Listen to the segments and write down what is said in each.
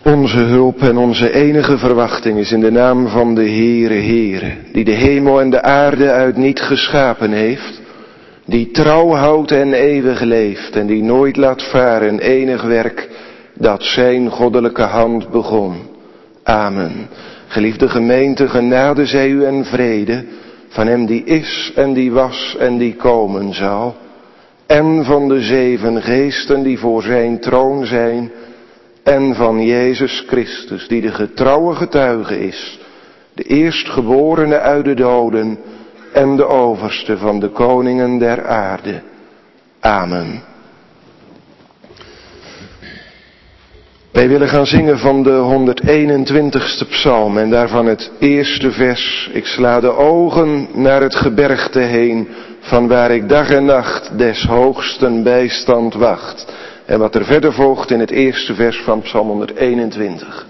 Onze hulp en onze enige verwachting is in de naam van de Heere, die de hemel en de aarde uit niet geschapen heeft, die trouw houdt en eeuwig leeft en die nooit laat varen enig werk dat zijn goddelijke hand begon. Amen. Geliefde gemeente, genade zij u en vrede van hem die is en die was en die komen zal, en van de 7 geesten die voor zijn troon zijn, en van Jezus Christus, die de getrouwe getuige is, de eerstgeborene uit de doden en de overste van de koningen der aarde. Amen. Wij willen gaan zingen van de 121ste psalm en daarvan het eerste vers. Ik sla de ogen naar het gebergte heen, van waar ik dag en nacht des hoogsten bijstand wacht. En wat er verder volgt in het eerste vers van psalm 121.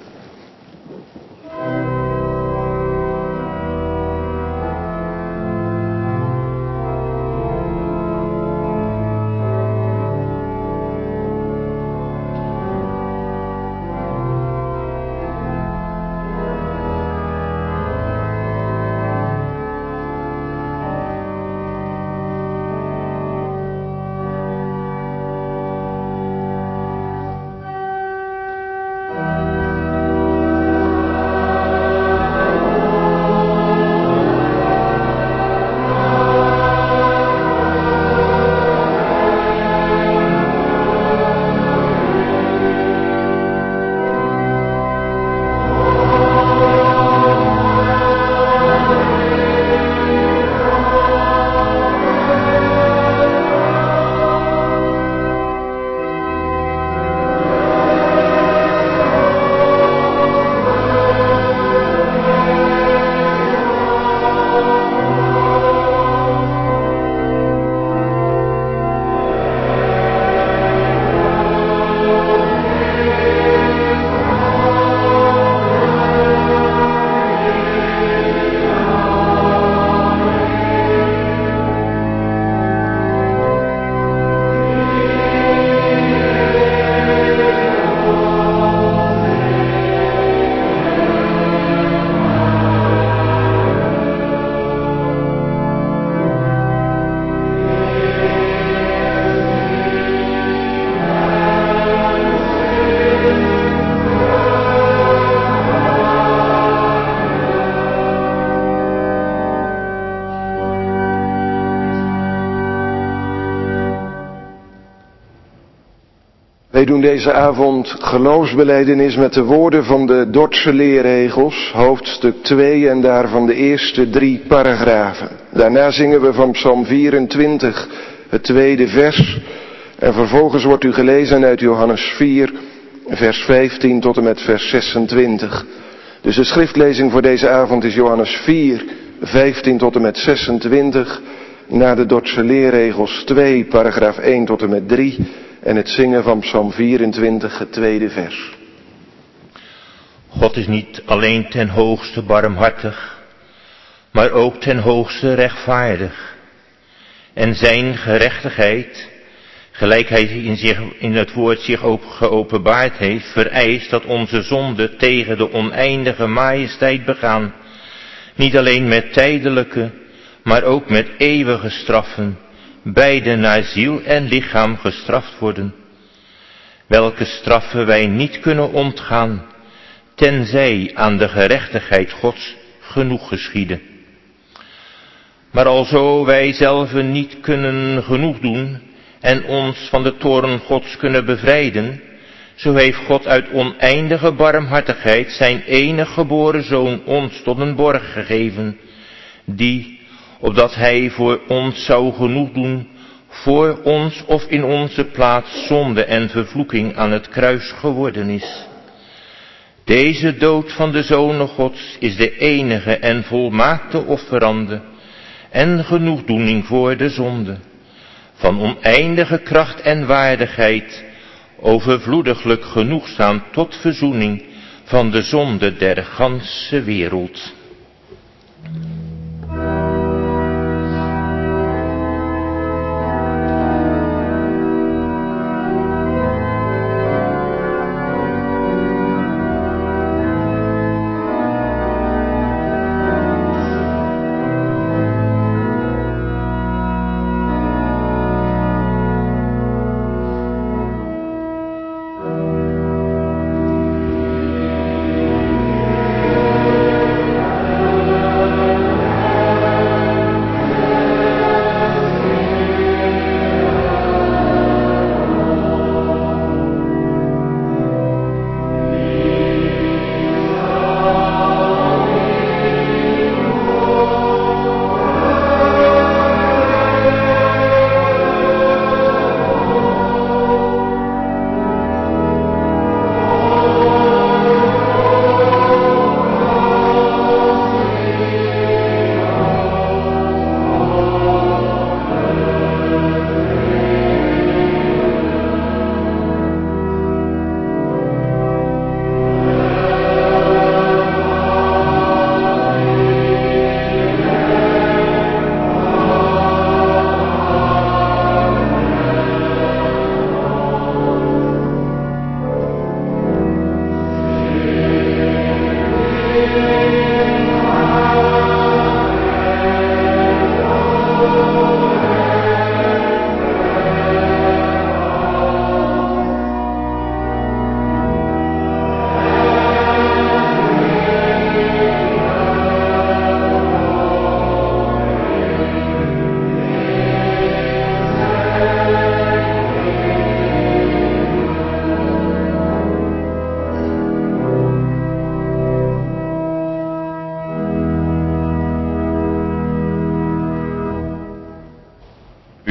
Wij doen deze avond geloofsbelijdenis met de woorden van de Dordtse leerregels, hoofdstuk 2 en daarvan de eerste 3 paragrafen. Daarna zingen we van psalm 24 het tweede vers en vervolgens wordt u gelezen uit Johannes 4, vers 15 tot en met vers 26. Dus de schriftlezing voor deze avond is Johannes 4, 15 tot en met 26, na de Dordtse leerregels 2, paragraaf 1 tot en met 3... en het zingen van psalm 24, het tweede vers. God is niet alleen ten hoogste barmhartig, maar ook ten hoogste rechtvaardig. En zijn gerechtigheid, gelijk hij in het woord zich ook geopenbaard heeft, vereist dat onze zonden tegen de oneindige majesteit begaan, niet alleen met tijdelijke, maar ook met eeuwige straffen, beide naar ziel en lichaam gestraft worden, welke straffen wij niet kunnen ontgaan, tenzij aan de gerechtigheid Gods genoeg geschieden. Maar alzo wij zelven niet kunnen genoeg doen en ons van de toorn Gods kunnen bevrijden, zo heeft God uit oneindige barmhartigheid zijn enige geboren Zoon ons tot een borg gegeven, die, opdat hij voor ons zou genoeg doen, voor ons of in onze plaats zonde en vervloeking aan het kruis geworden is. Deze dood van de Zonen Gods is de enige en volmaakte offerande en genoegdoening voor de zonde, van oneindige kracht en waardigheid, overvloediglijk genoegzaam tot verzoening van de zonde der ganse wereld.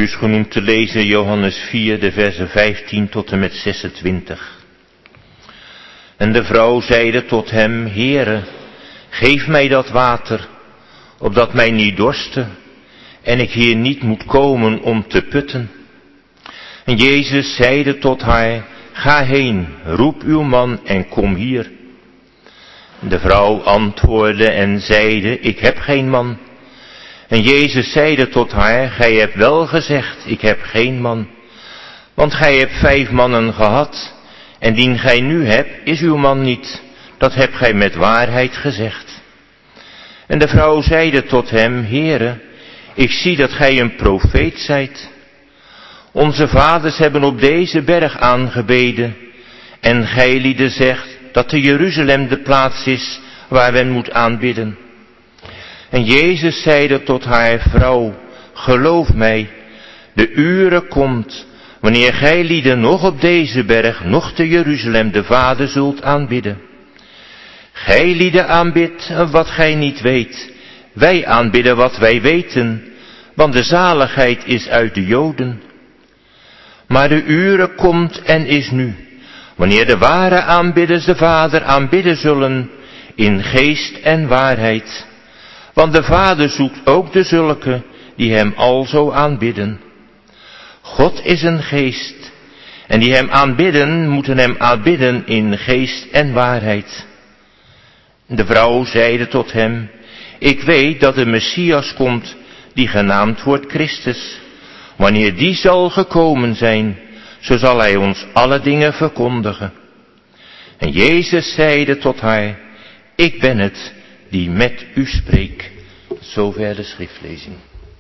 U is genoemd te lezen Johannes 4, de versen 15 tot en met 26. En de vrouw zeide tot hem, Heere, geef mij dat water, opdat mij niet dorste, en ik hier niet moet komen om te putten. En Jezus zeide tot haar, ga heen, roep uw man en kom hier. De vrouw antwoordde en zeide, ik heb geen man. En Jezus zeide tot haar, gij hebt wel gezegd, ik heb geen man. Want gij hebt 5 mannen gehad, en dien gij nu hebt, is uw man niet. Dat hebt gij met waarheid gezegd. En de vrouw zeide tot hem, Heere, ik zie dat gij een profeet zijt. Onze vaders hebben op deze berg aangebeden, en gij lieden zegt dat te Jeruzalem de plaats is waar men moet aanbidden. En Jezus zeide tot haar, vrouw, geloof mij, de ure komt, wanneer gij lieden nog op deze berg, nog te Jeruzalem de Vader zult aanbidden. Gij lieden aanbidt wat gij niet weet, wij aanbidden wat wij weten, want de zaligheid is uit de Joden. Maar de ure komt en is nu, wanneer de ware aanbidders de Vader aanbidden zullen, in geest en waarheid. Want de Vader zoekt ook de zulke die hem alzo aanbidden. God is een geest, en die hem aanbidden, moeten hem aanbidden in geest en waarheid. De vrouw zeide tot hem, ik weet dat de Messias komt, die genaamd wordt Christus. Wanneer die zal gekomen zijn, zo zal hij ons alle dingen verkondigen. En Jezus zeide tot haar, ik ben het die met u spreekt. Zover de schriftlezing.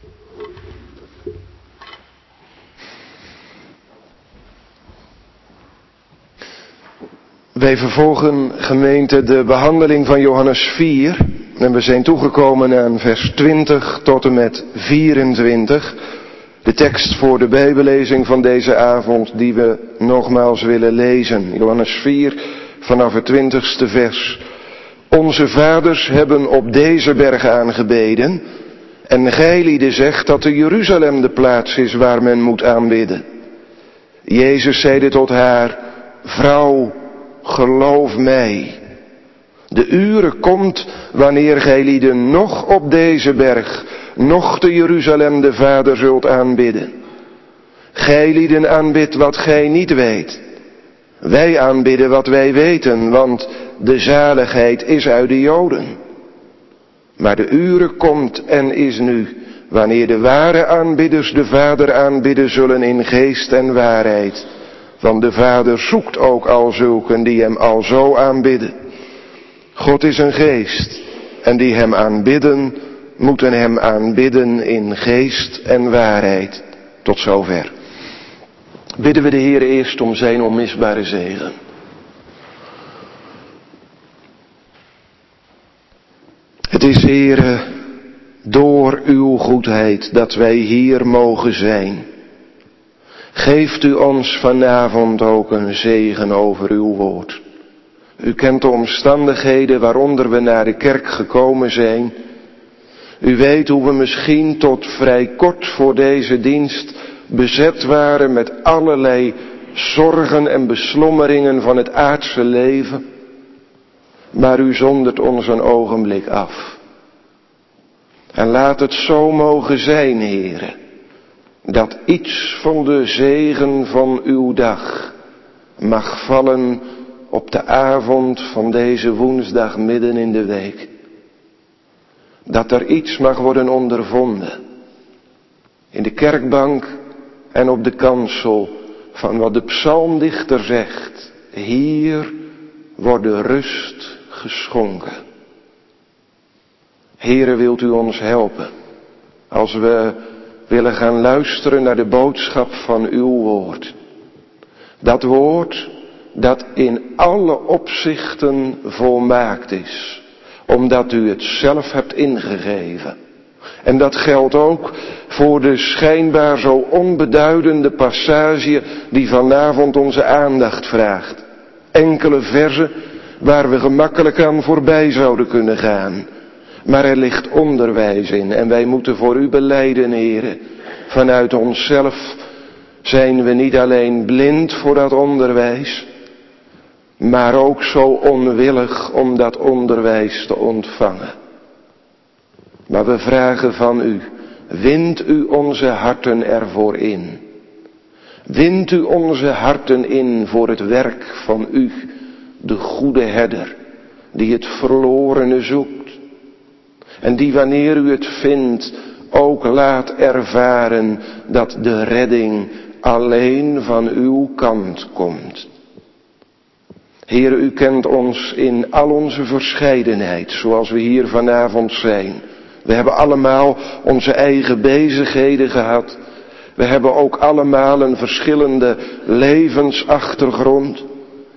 Wij vervolgen, gemeente, de behandeling van Johannes 4. En we zijn toegekomen aan vers 20 tot en met 24. De tekst voor de Bijbellezing van deze avond die we nogmaals willen lezen. Johannes 4 vanaf het 20ste vers. Onze vaders hebben op deze berg aangebeden. En gij zegt dat te Jeruzalem de plaats is waar men moet aanbidden. Jezus zeide tot haar, vrouw, geloof mij. De ure komt wanneer gij lieden nog op deze berg, nog te Jeruzalem de Vader zult aanbidden. Gij lieden aanbidt wat gij niet weet. Wij aanbidden wat wij weten, want de zaligheid is uit de Joden. Maar de ure komt en is nu, wanneer de ware aanbidders de Vader aanbidden zullen in geest en waarheid. Want de Vader zoekt ook al zulken die hem alzo aanbidden. God is een geest, en die hem aanbidden, moeten hem aanbidden in geest en waarheid. Tot zover. Bidden we de Heer eerst om zijn onmisbare zegen. Het is, Heere, door uw goedheid dat wij hier mogen zijn. Geeft u ons vanavond ook een zegen over uw woord. U kent de omstandigheden waaronder we naar de kerk gekomen zijn. U weet hoe we misschien tot vrij kort voor deze dienst bezet waren met allerlei zorgen en beslommeringen van het aardse leven. Maar u zondert ons een ogenblik af. En laat het zo mogen zijn, Heere, dat iets van de zegen van uw dag mag vallen op de avond van deze woensdag midden in de week. Dat er iets mag worden ondervonden in de kerkbank en op de kansel van wat de psalmdichter zegt. Hier wordt de rust geschonken. Heere, wilt u ons helpen als we willen gaan luisteren naar de boodschap van uw woord. Dat woord dat in alle opzichten volmaakt is, omdat u het zelf hebt ingegeven. En dat geldt ook voor de schijnbaar zo onbeduidende passage die vanavond onze aandacht vraagt. Enkele verzen waar we gemakkelijk aan voorbij zouden kunnen gaan. Maar er ligt onderwijs in en wij moeten voor u belijden, Heere, Vanuit onszelf zijn we niet alleen blind voor dat onderwijs, maar ook zo onwillig om dat onderwijs te ontvangen. Maar we vragen van u, wind u onze harten ervoor in. Wind u onze harten in voor het werk van u, de goede herder, die het verlorene zoekt. En die wanneer u het vindt, ook laat ervaren dat de redding alleen van uw kant komt. Heer, u kent ons in al onze verscheidenheid, zoals we hier vanavond zijn. We hebben allemaal onze eigen bezigheden gehad. We hebben ook allemaal een verschillende levensachtergrond.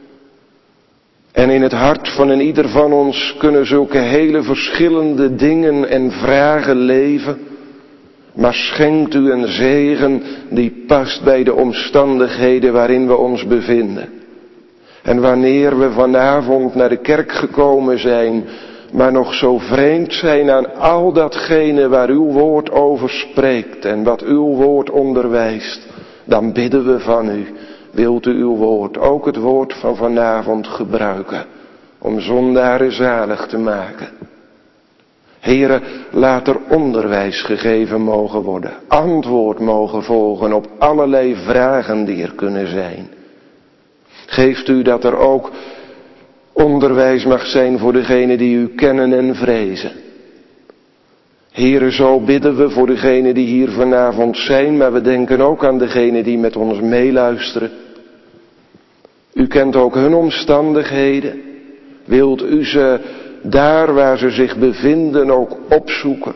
En in het hart van een ieder van ons kunnen zulke hele verschillende dingen en vragen leven. Maar schenkt u een zegen die past bij de omstandigheden waarin we ons bevinden. En wanneer we vanavond naar de kerk gekomen zijn, maar nog zo vreemd zijn aan al datgene waar uw woord over spreekt en wat uw woord onderwijst, dan bidden we van u, wilt u uw woord, ook het woord van vanavond gebruiken, om zondaren zalig te maken. Heere, laat er onderwijs gegeven mogen worden, antwoord mogen volgen op allerlei vragen die er kunnen zijn. Geeft u dat er ook onderwijs mag zijn voor degenen die u kennen en vrezen. Heere, zo bidden we voor degenen die hier vanavond zijn, maar we denken ook aan degenen die met ons meeluisteren. U kent ook hun omstandigheden. Wilt u ze daar waar ze zich bevinden ook opzoeken?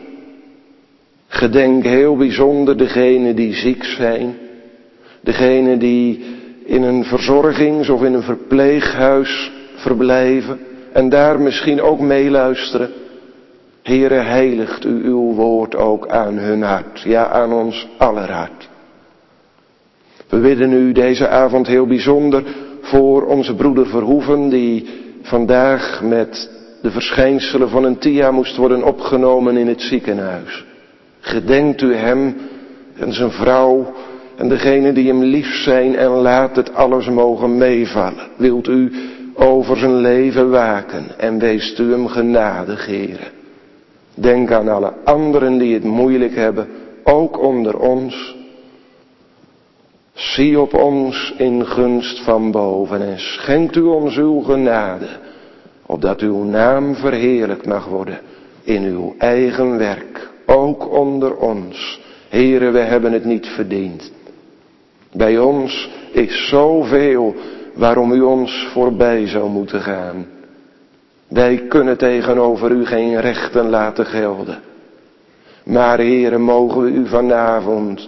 Gedenk heel bijzonder degenen die ziek zijn. Degenen die in een verzorgings- of in een verpleeghuis verblijven en daar misschien ook meeluisteren. Heere, heiligt u uw woord ook aan hun hart, ja aan ons aller hart. We bidden u deze avond heel bijzonder voor onze broeder Verhoeven, die vandaag met de verschijnselen van een TIA moest worden opgenomen in het ziekenhuis. Gedenkt u hem en zijn vrouw en degenen die hem lief zijn en laat het alles mogen meevallen. Wilt u over zijn leven waken en weest u hem genadig, Heere. Denk aan alle anderen die het moeilijk hebben, ook onder ons. Zie op ons in gunst van boven en schenkt u ons uw genade, opdat uw naam verheerlijkt mag worden in uw eigen werk, ook onder ons. Heere, we hebben het niet verdiend. Bij ons is zoveel waarom u ons voorbij zou moeten gaan. Wij kunnen tegenover u geen rechten laten gelden. Maar Heere, mogen we u vanavond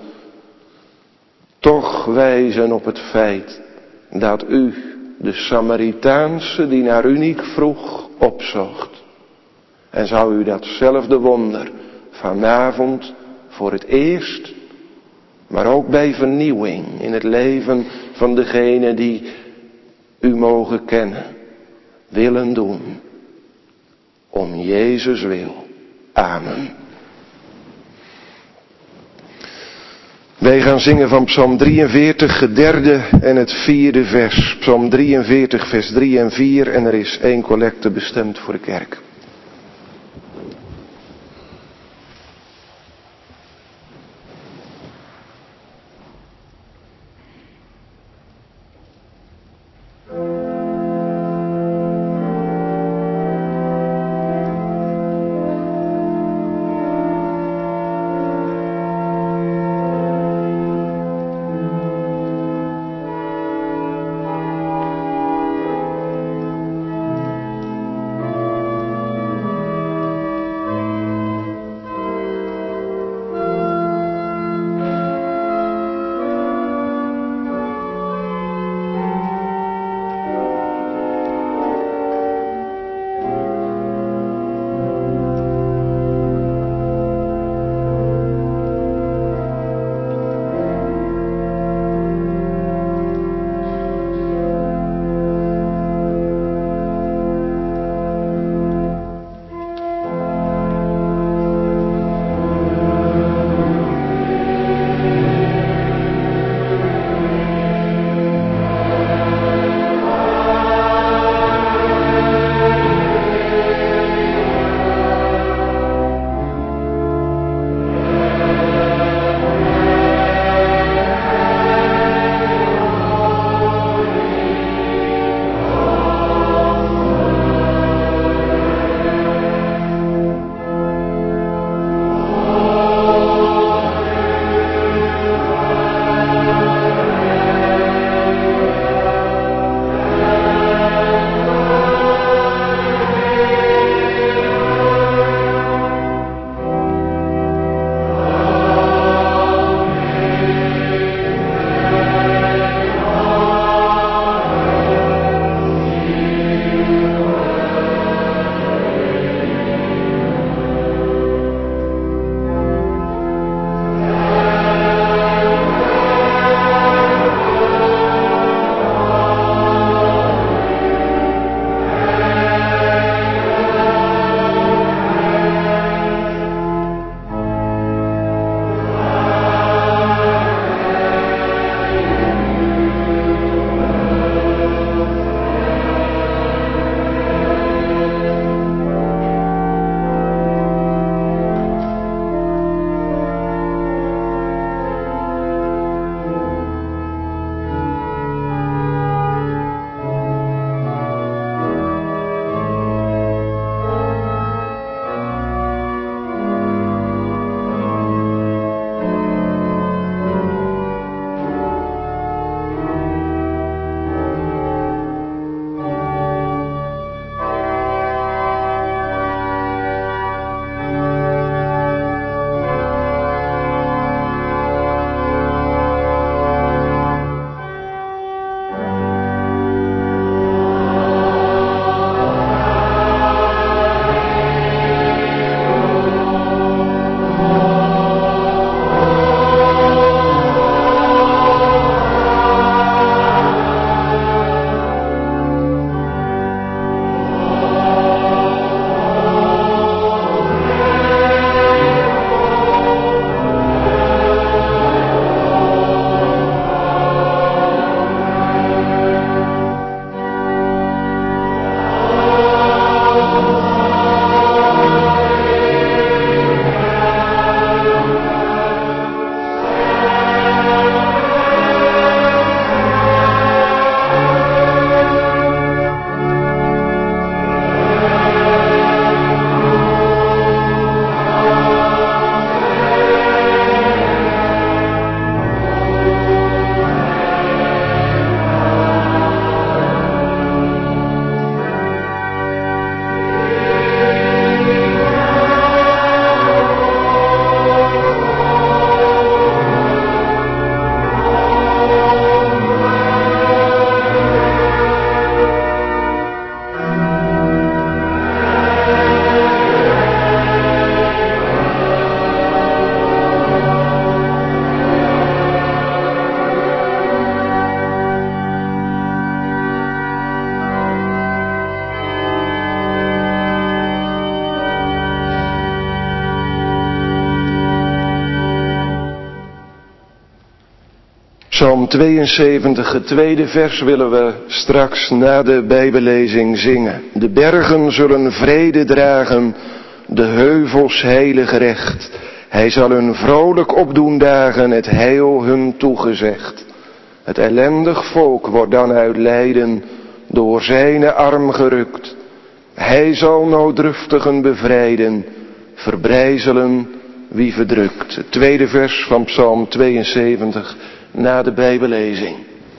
toch wijzen op het feit dat u de Samaritaanse die naar u niet vroeg opzocht. En zou u datzelfde wonder vanavond voor het eerst, maar ook bij vernieuwing in het leven van degenen die u mogen kennen, willen doen. Om Jezus wil. Amen. Wij gaan zingen van Psalm 43, het derde en het vierde vers. Psalm 43, vers 3 en 4 en er is 1 collecte bestemd voor de kerk. Psalm 72, het tweede vers willen we straks na de Bijbellezing zingen. De bergen zullen vrede dragen, de heuvels heilig recht. Hij zal hun vrolijk opdoen dagen, het heil hun toegezegd. Het ellendig volk wordt dan uit lijden door zijne arm gerukt. Hij zal nooddruftigen bevrijden, verbrijzelen wie verdrukt. Het tweede vers van Psalm 72 na de Bijbellezing.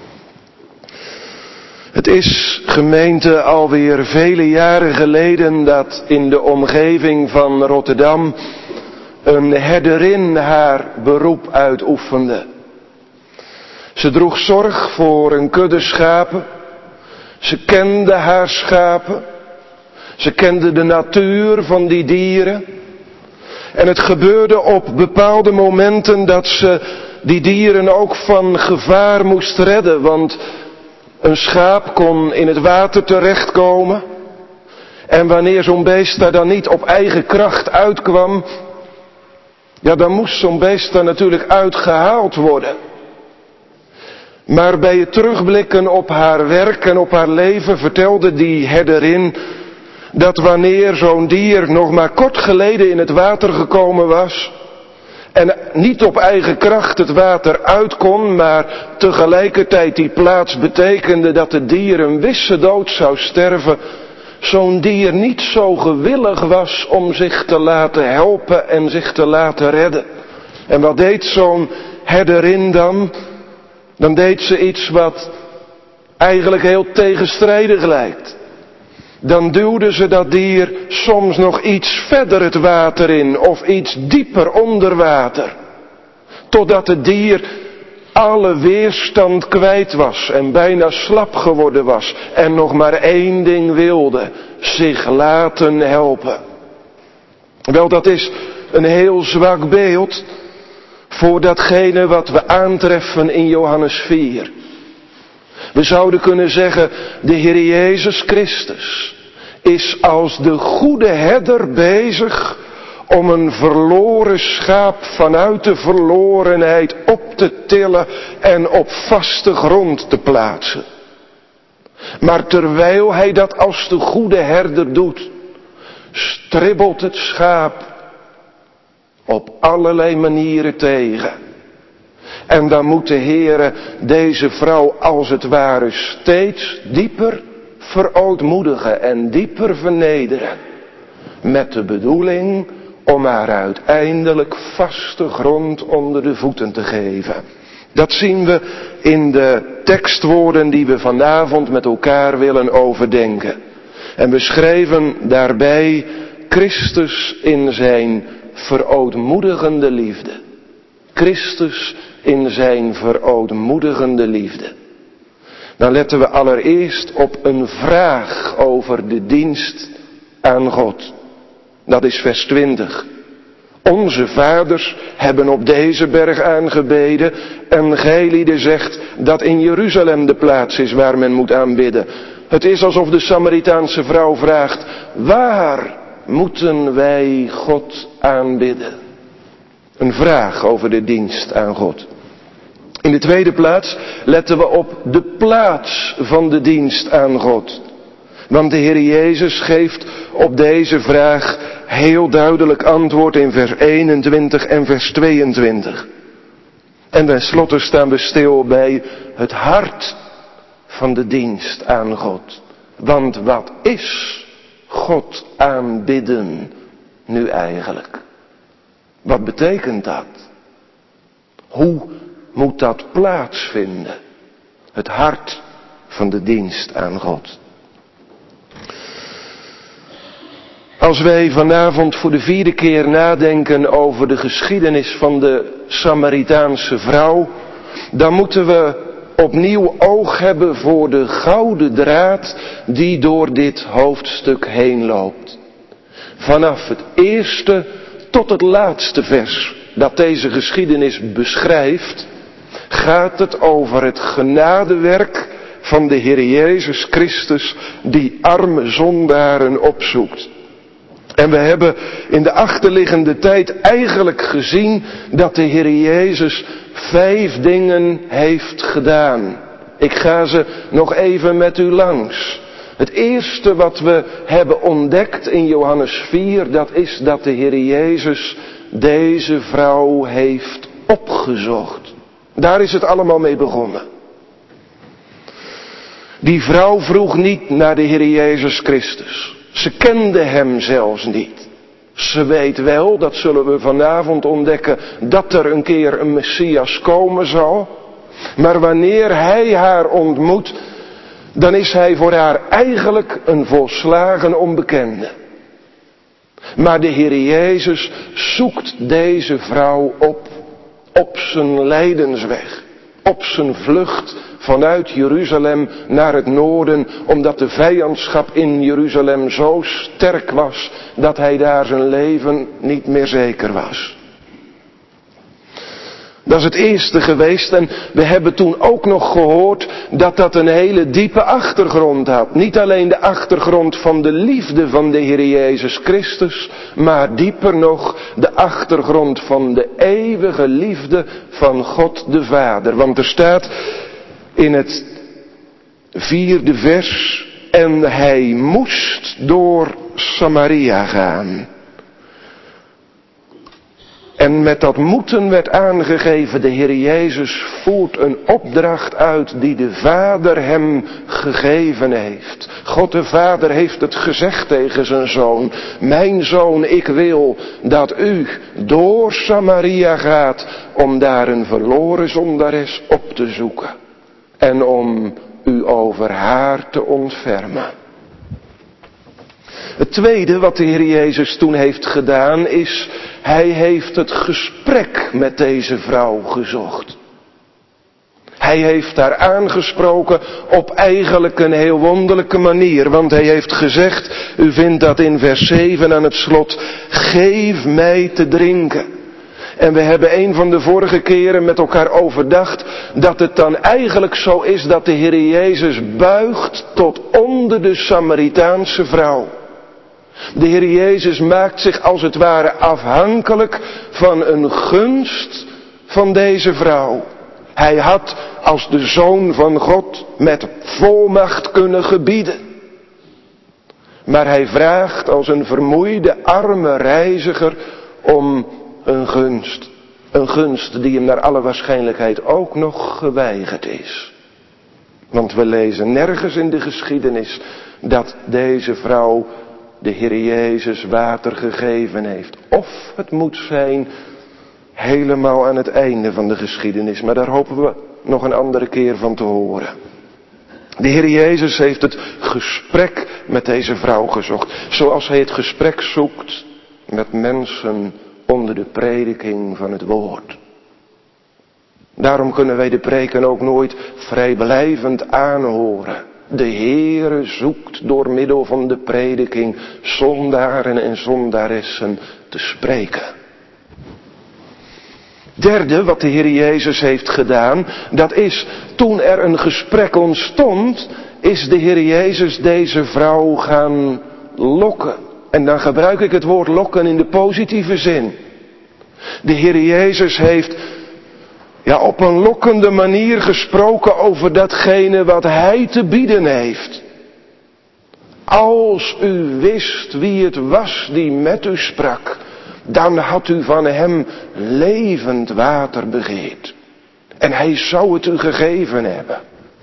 Het is, gemeente, alweer vele jaren geleden dat in de omgeving van Rotterdam een herderin haar beroep uitoefende. Ze droeg zorg voor een kudde schapen. Ze kende haar schapen. Ze kende de natuur van die dieren. En het gebeurde op bepaalde momenten dat ze die dieren ook van gevaar moest redden. Want een schaap kon in het water terechtkomen. En wanneer zo'n beest daar dan niet op eigen kracht uitkwam, ja, dan moest zo'n beest daar natuurlijk uitgehaald worden. Maar bij het terugblikken op haar werk en op haar leven vertelde die herderin dat wanneer zo'n dier nog maar kort geleden in het water gekomen was en niet op eigen kracht het water uit kon, maar tegelijkertijd die plaats betekende dat het dier een wisse dood zou sterven, zo'n dier niet zo gewillig was om zich te laten helpen en zich te laten redden. En wat deed zo'n herderin dan? Dan deed ze iets wat eigenlijk heel tegenstrijdig lijkt. Dan duwde ze dat dier soms nog iets verder het water in of iets dieper onder water. Totdat het dier alle weerstand kwijt was en bijna slap geworden was en nog maar één ding wilde: zich laten helpen. Wel, dat is een heel zwak beeld voor datgene wat we aantreffen in Johannes 4. We zouden kunnen zeggen, de Heer Jezus Christus is als de goede herder bezig om een verloren schaap vanuit de verlorenheid op te tillen en op vaste grond te plaatsen. Maar terwijl hij dat als de goede herder doet, stribbelt het schaap op allerlei manieren tegen. En dan moet de Heere deze vrouw als het ware steeds dieper verootmoedigen en dieper vernederen. Met de bedoeling om haar uiteindelijk vaste grond onder de voeten te geven. Dat zien we in de tekstwoorden die we vanavond met elkaar willen overdenken. En we schrijven daarbij Christus in zijn verootmoedigende liefde. Christus in zijn verootmoedigende liefde. Dan letten we allereerst op een vraag over de dienst aan God. Dat is vers 20. Onze vaders hebben op deze berg aangebeden en gij zegt dat in Jeruzalem de plaats is waar men moet aanbidden. Het is alsof de Samaritaanse vrouw vraagt: waar moeten wij God aanbidden? Een vraag over de dienst aan God. In de tweede plaats letten we op de plaats van de dienst aan God. Want de Heer Jezus geeft op deze vraag heel duidelijk antwoord in vers 21 en vers 22. En tenslotte staan we stil bij het hart van de dienst aan God. Want wat is God aanbidden nu eigenlijk? Wat betekent dat? Hoe moet dat plaatsvinden? Het hart van de dienst aan God. Als wij vanavond voor de 4e keer nadenken over de geschiedenis van de Samaritaanse vrouw, dan moeten we opnieuw oog hebben voor de gouden draad die door dit hoofdstuk heen loopt. Vanaf het eerste tot het laatste vers dat deze geschiedenis beschrijft, gaat het over het genadewerk van de Heer Jezus Christus die arme zondaren opzoekt. En we hebben in de achterliggende tijd eigenlijk gezien dat de Heer Jezus 5 dingen heeft gedaan. Ik ga ze nog even met u langs. Het eerste wat we hebben ontdekt in Johannes 4, dat is dat de Heer Jezus deze vrouw heeft opgezocht. Daar is het allemaal mee begonnen. Die vrouw vroeg niet naar de Heer Jezus Christus. Ze kende hem zelfs niet. Ze weet wel, dat zullen we vanavond ontdekken, dat er een keer een Messias komen zal. Maar wanneer hij haar ontmoet, dan is hij voor haar eigenlijk een volslagen onbekende. Maar de Heer Jezus zoekt deze vrouw op zijn lijdensweg, op zijn vlucht vanuit Jeruzalem naar het noorden, omdat de vijandschap in Jeruzalem zo sterk was dat hij daar zijn leven niet meer zeker was. Dat is het eerste geweest en we hebben toen ook nog gehoord dat dat een hele diepe achtergrond had. Niet alleen de achtergrond van de liefde van de Heer Jezus Christus, maar dieper nog de achtergrond van de eeuwige liefde van God de Vader. Want er staat in het 4e vers, en hij moest door Samaria gaan. En met dat moeten werd aangegeven, de Heer Jezus voert een opdracht uit die de Vader hem gegeven heeft. God de Vader heeft het gezegd tegen zijn zoon. Mijn zoon, ik wil dat u door Samaria gaat om daar een verloren zondares op te zoeken. En om u over haar te ontfermen. Het tweede wat de Heer Jezus toen heeft gedaan is, hij heeft het gesprek met deze vrouw gezocht. Hij heeft haar aangesproken op eigenlijk een heel wonderlijke manier. Want hij heeft gezegd, u vindt dat in vers 7 aan het slot, geef mij te drinken. En we hebben een van de vorige keren met elkaar overdacht dat het dan eigenlijk zo is dat de Heer Jezus buigt tot onder de Samaritaanse vrouw. De Heer Jezus maakt zich als het ware afhankelijk van een gunst van deze vrouw. Hij had als de Zoon van God met volmacht kunnen gebieden. Maar hij vraagt als een vermoeide arme reiziger om een gunst. Een gunst die hem naar alle waarschijnlijkheid ook nog geweigerd is. Want we lezen nergens in de geschiedenis dat deze vrouw de Heer Jezus water gegeven heeft. Of het moet zijn helemaal aan het einde van de geschiedenis. Maar daar hopen we nog een andere keer van te horen. De Heer Jezus heeft het gesprek met deze vrouw gezocht. Zoals hij het gesprek zoekt met mensen onder de prediking van het woord. Daarom kunnen wij de preken ook nooit vrijblijvend aanhoren. De Heere zoekt door middel van de prediking zondaren en zondaressen te spreken. Derde wat de Heer Jezus heeft gedaan, dat is toen er een gesprek ontstond, is de Heer Jezus deze vrouw gaan lokken. En dan gebruik ik het woord lokken in de positieve zin. De Heer Jezus heeft op een lokkende manier gesproken over datgene wat hij te bieden heeft. Als u wist wie het was die met u sprak, dan had u van hem levend water begeerd. En hij zou het u gegeven hebben.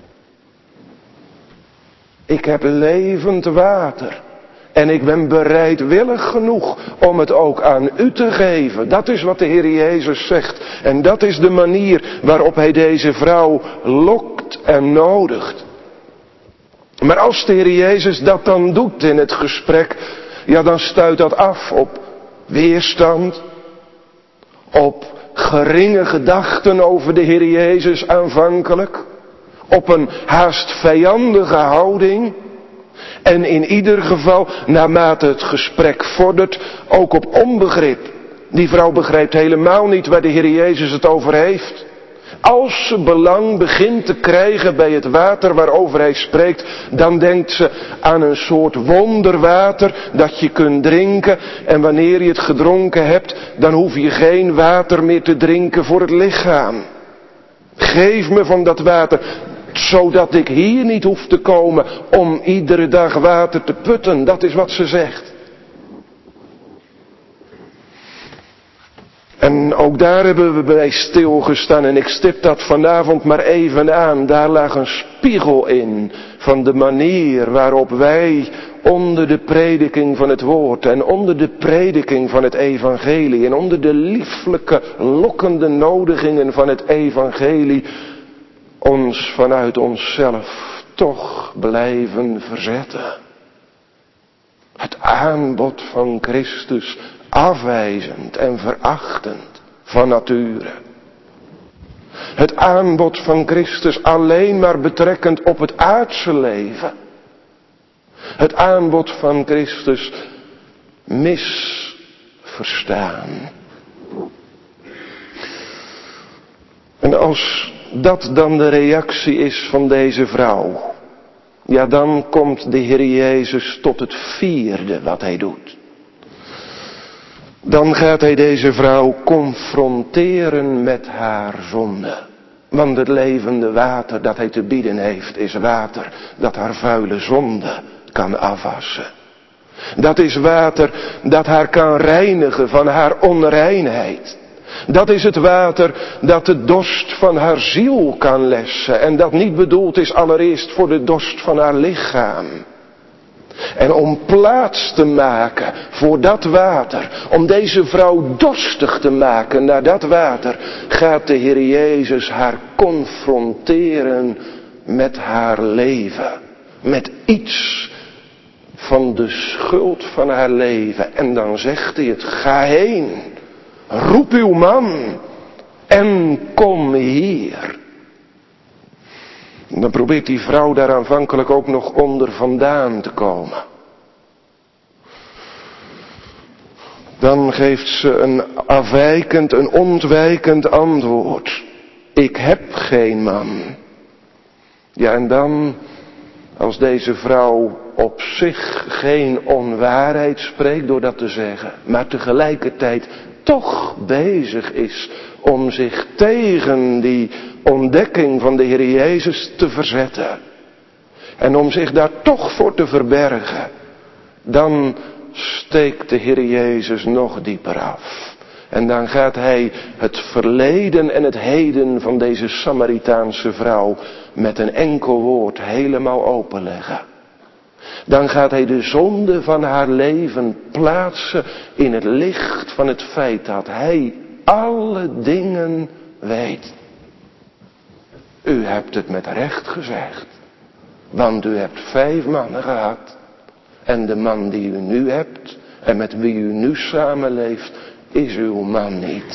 Ik heb levend water. En ik ben bereidwillig genoeg om het ook aan u te geven. Dat is wat de Heer Jezus zegt. En dat is de manier waarop hij deze vrouw lokt en nodigt. Maar als de Heer Jezus dat dan doet in het gesprek, dan stuit dat af op weerstand, op geringe gedachten over de Heer Jezus aanvankelijk, op een haast vijandige houding. En in ieder geval, naarmate het gesprek vordert, ook op onbegrip. Die vrouw begrijpt helemaal niet waar de Heer Jezus het over heeft. Als ze belang begint te krijgen bij het water waarover hij spreekt, dan denkt ze aan een soort wonderwater dat je kunt drinken. En wanneer je het gedronken hebt, dan hoef je geen water meer te drinken voor het lichaam. Geef me van dat water, zodat ik hier niet hoef te komen om iedere dag water te putten. Dat is wat ze zegt. En ook daar hebben we bij stilgestaan en ik stip dat vanavond maar even aan. Daar lag een spiegel in van de manier waarop wij onder de prediking van het woord en onder de prediking van het evangelie en onder de lieflijke lokkende nodigingen van het evangelie ons vanuit onszelf toch blijven verzetten. Het aanbod van Christus afwijzend en verachtend van nature. Het aanbod van Christus alleen maar betrekkend op het aardse leven. Het aanbod van Christus misverstaan. En als dat dan de reactie is van deze vrouw, ja, dan komt de Heer Jezus tot het vierde wat hij doet. Dan gaat hij deze vrouw confronteren met haar zonde. Want het levende water dat hij te bieden heeft is water dat haar vuile zonde kan afwassen. Dat is water dat haar kan reinigen van haar onreinheid. Dat is het water dat de dorst van haar ziel kan lessen. En dat niet bedoeld is allereerst voor de dorst van haar lichaam. En om plaats te maken voor dat water, om deze vrouw dorstig te maken naar dat water, gaat de Heer Jezus haar confronteren met haar leven. Met iets van de schuld van haar leven. En dan zegt hij het, ga heen, roep uw man en kom hier. Dan probeert die vrouw daar aanvankelijk ook nog onder vandaan te komen. Dan geeft ze een afwijkend, een ontwijkend antwoord. Ik heb geen man. Ja, en dan, als deze vrouw op zich geen onwaarheid spreekt door dat te zeggen, maar tegelijkertijd toch bezig is om zich tegen die ontdekking van de Heer Jezus te verzetten. En om zich daar toch voor te verbergen. Dan steekt de Heer Jezus nog dieper af. En dan gaat hij het verleden en het heden van deze Samaritaanse vrouw met een enkel woord helemaal openleggen. Dan gaat hij de zonde van haar leven plaatsen in het licht van het feit dat hij alle dingen weet. U hebt het met recht gezegd, want u hebt 5 mannen gehad. En de man die u nu hebt en met wie u nu samenleeft, is uw man niet.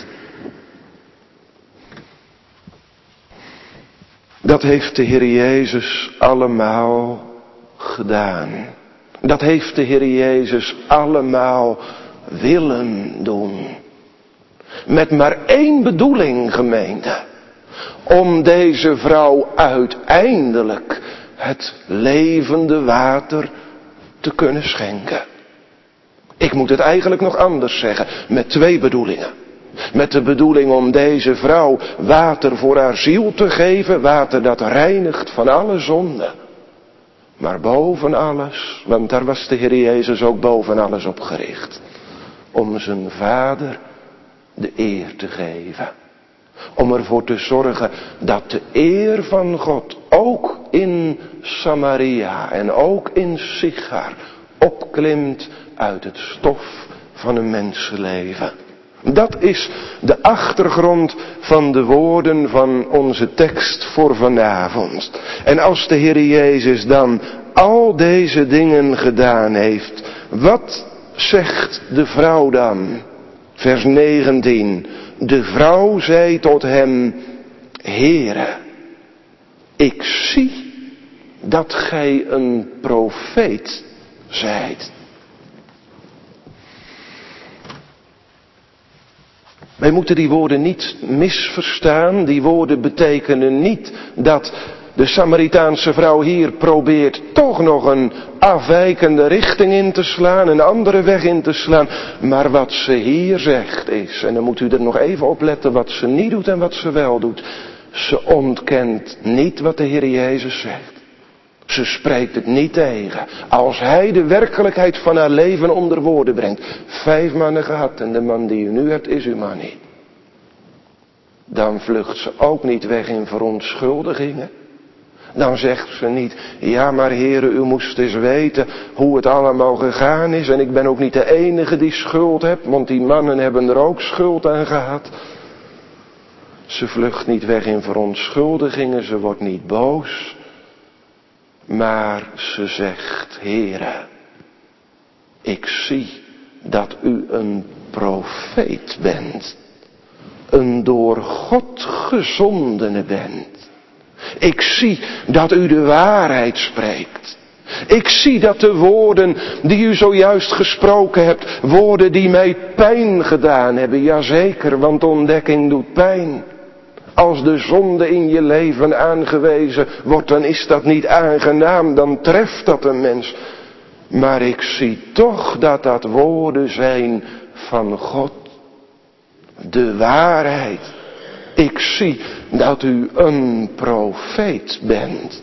Dat heeft de Heer Jezus allemaal gedaan. Dat heeft de Heer Jezus allemaal willen doen. Met maar één bedoeling, gemeente. Om deze vrouw uiteindelijk het levende water te kunnen schenken. Ik moet het eigenlijk nog anders zeggen. Met 2 bedoelingen. Met de bedoeling om deze vrouw water voor haar ziel te geven. Water dat reinigt van alle zonde. Maar boven alles, want daar was de Heer Jezus ook boven alles op gericht. Om zijn Vader de eer te geven. Om ervoor te zorgen dat de eer van God ook in Samaria en ook in Sichar opklimt uit het stof van een mensenleven. Dat is de achtergrond van de woorden van onze tekst voor vanavond. En als de Heer Jezus dan al deze dingen gedaan heeft, wat zegt de vrouw dan? Vers 19. De vrouw zei tot hem, Heere, ik zie dat gij een profeet zijt. Wij moeten die woorden niet misverstaan. Die woorden betekenen niet dat de Samaritaanse vrouw hier probeert toch nog een afwijkende richting in te slaan, een andere weg in te slaan. Maar wat ze hier zegt is, en dan moet u er nog even op letten wat ze niet doet en wat ze wel doet. Ze ontkent niet wat de Heer Jezus zegt. Ze spreekt het niet tegen. Als hij de werkelijkheid van haar leven onder woorden brengt. 5 mannen gehad en de man die u nu hebt is uw man niet. Dan vlucht ze ook niet weg in verontschuldigingen. Dan zegt ze niet, ja maar Heere, u moest eens weten hoe het allemaal gegaan is. En ik ben ook niet de enige die schuld heb, want die mannen hebben er ook schuld aan gehad. Ze vlucht niet weg in verontschuldigingen, ze wordt niet boos. Maar ze zegt, Heere, ik zie dat u een profeet bent. Een door God gezondene bent. Ik zie dat u de waarheid spreekt. Ik zie dat de woorden die u zojuist gesproken hebt, woorden die mij pijn gedaan hebben. Jazeker, want ontdekking doet pijn. Als de zonde in je leven aangewezen wordt, dan is dat niet aangenaam, dan treft dat een mens. Maar ik zie toch dat dat woorden zijn van God. De waarheid. Ik zie dat u een profeet bent.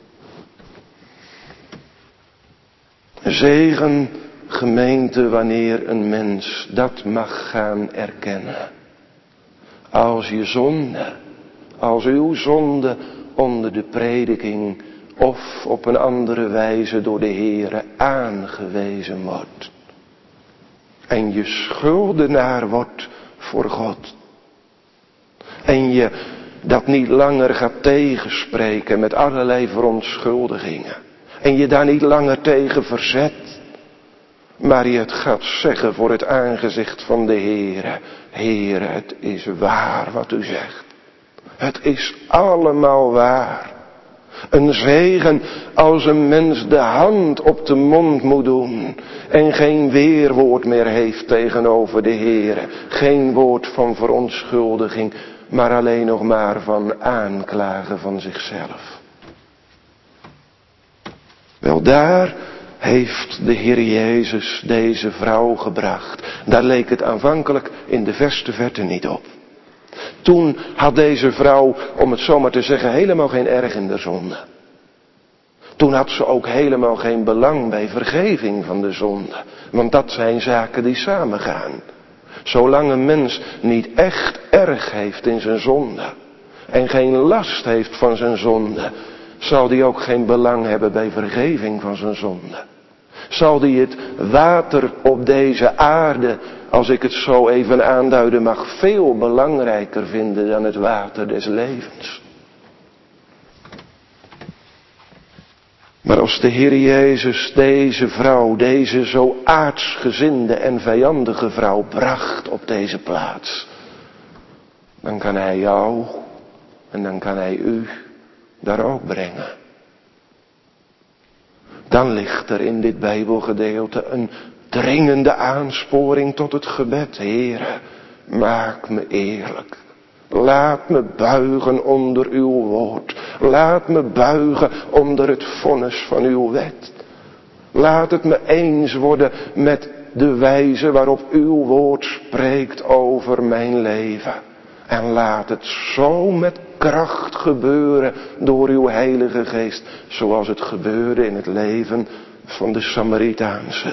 Zegen, gemeente, wanneer een mens dat mag gaan erkennen. Als je zonde, als uw zonde onder de prediking of op een andere wijze door de Heere aangewezen wordt. En je schuldenaar wordt voor God. En je dat niet langer gaat tegenspreken met allerlei verontschuldigingen. En je daar niet langer tegen verzet. Maar je het gaat zeggen voor het aangezicht van de Heere. Heere, het is waar wat u zegt. Het is allemaal waar. Een zegen als een mens de hand op de mond moet doen. En geen weerwoord meer heeft tegenover de Heere. Geen woord van verontschuldiging. Maar alleen nog maar van aanklagen van zichzelf. Wel, daar heeft de Heer Jezus deze vrouw gebracht. Daar leek het aanvankelijk in de verste verte niet op. Toen had deze vrouw, om het zo maar te zeggen, helemaal geen erg in de zonde. Toen had ze ook helemaal geen belang bij vergeving van de zonde. Want dat zijn zaken die samengaan. Zolang een mens niet echt erg heeft in zijn zonde. En geen last heeft van zijn zonde. Zal die ook geen belang hebben bij vergeving van zijn zonde. Zal die het water op deze aarde, als ik het zo even aanduiden mag, veel belangrijker vinden dan het water des levens. Maar als de Heer Jezus deze vrouw, deze zo aardsgezinde en vijandige vrouw bracht op deze plaats, dan kan Hij jou en dan kan Hij u daar ook brengen. Dan ligt er in dit Bijbelgedeelte een dringende aansporing tot het gebed. Heere, maak me eerlijk. Laat me buigen onder uw woord. Laat me buigen onder het vonnis van uw wet. Laat het me eens worden met de wijze waarop uw woord spreekt over mijn leven. En laat het zo met kracht gebeuren door uw Heilige Geest. Zoals het gebeurde in het leven van de Samaritaanse.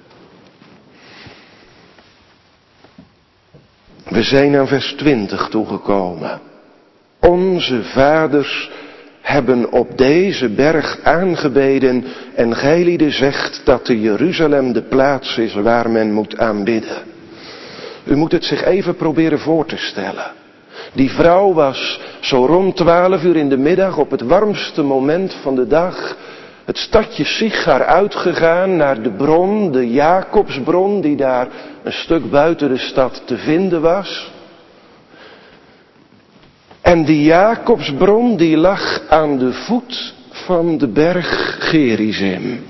We zijn aan vers 20 toegekomen. Onze vaders hebben op deze berg aangebeden en gij zegt dat de Jeruzalem de plaats is waar men moet aanbidden. U moet het zich even proberen voor te stellen. Die vrouw was zo rond 12 uur in de middag op het warmste moment van de dag het stadje Sichar uitgegaan naar de bron, de Jacobsbron, die daar een stuk buiten de stad te vinden was. En die Jacobsbron die lag aan de voet van de berg Gerizim.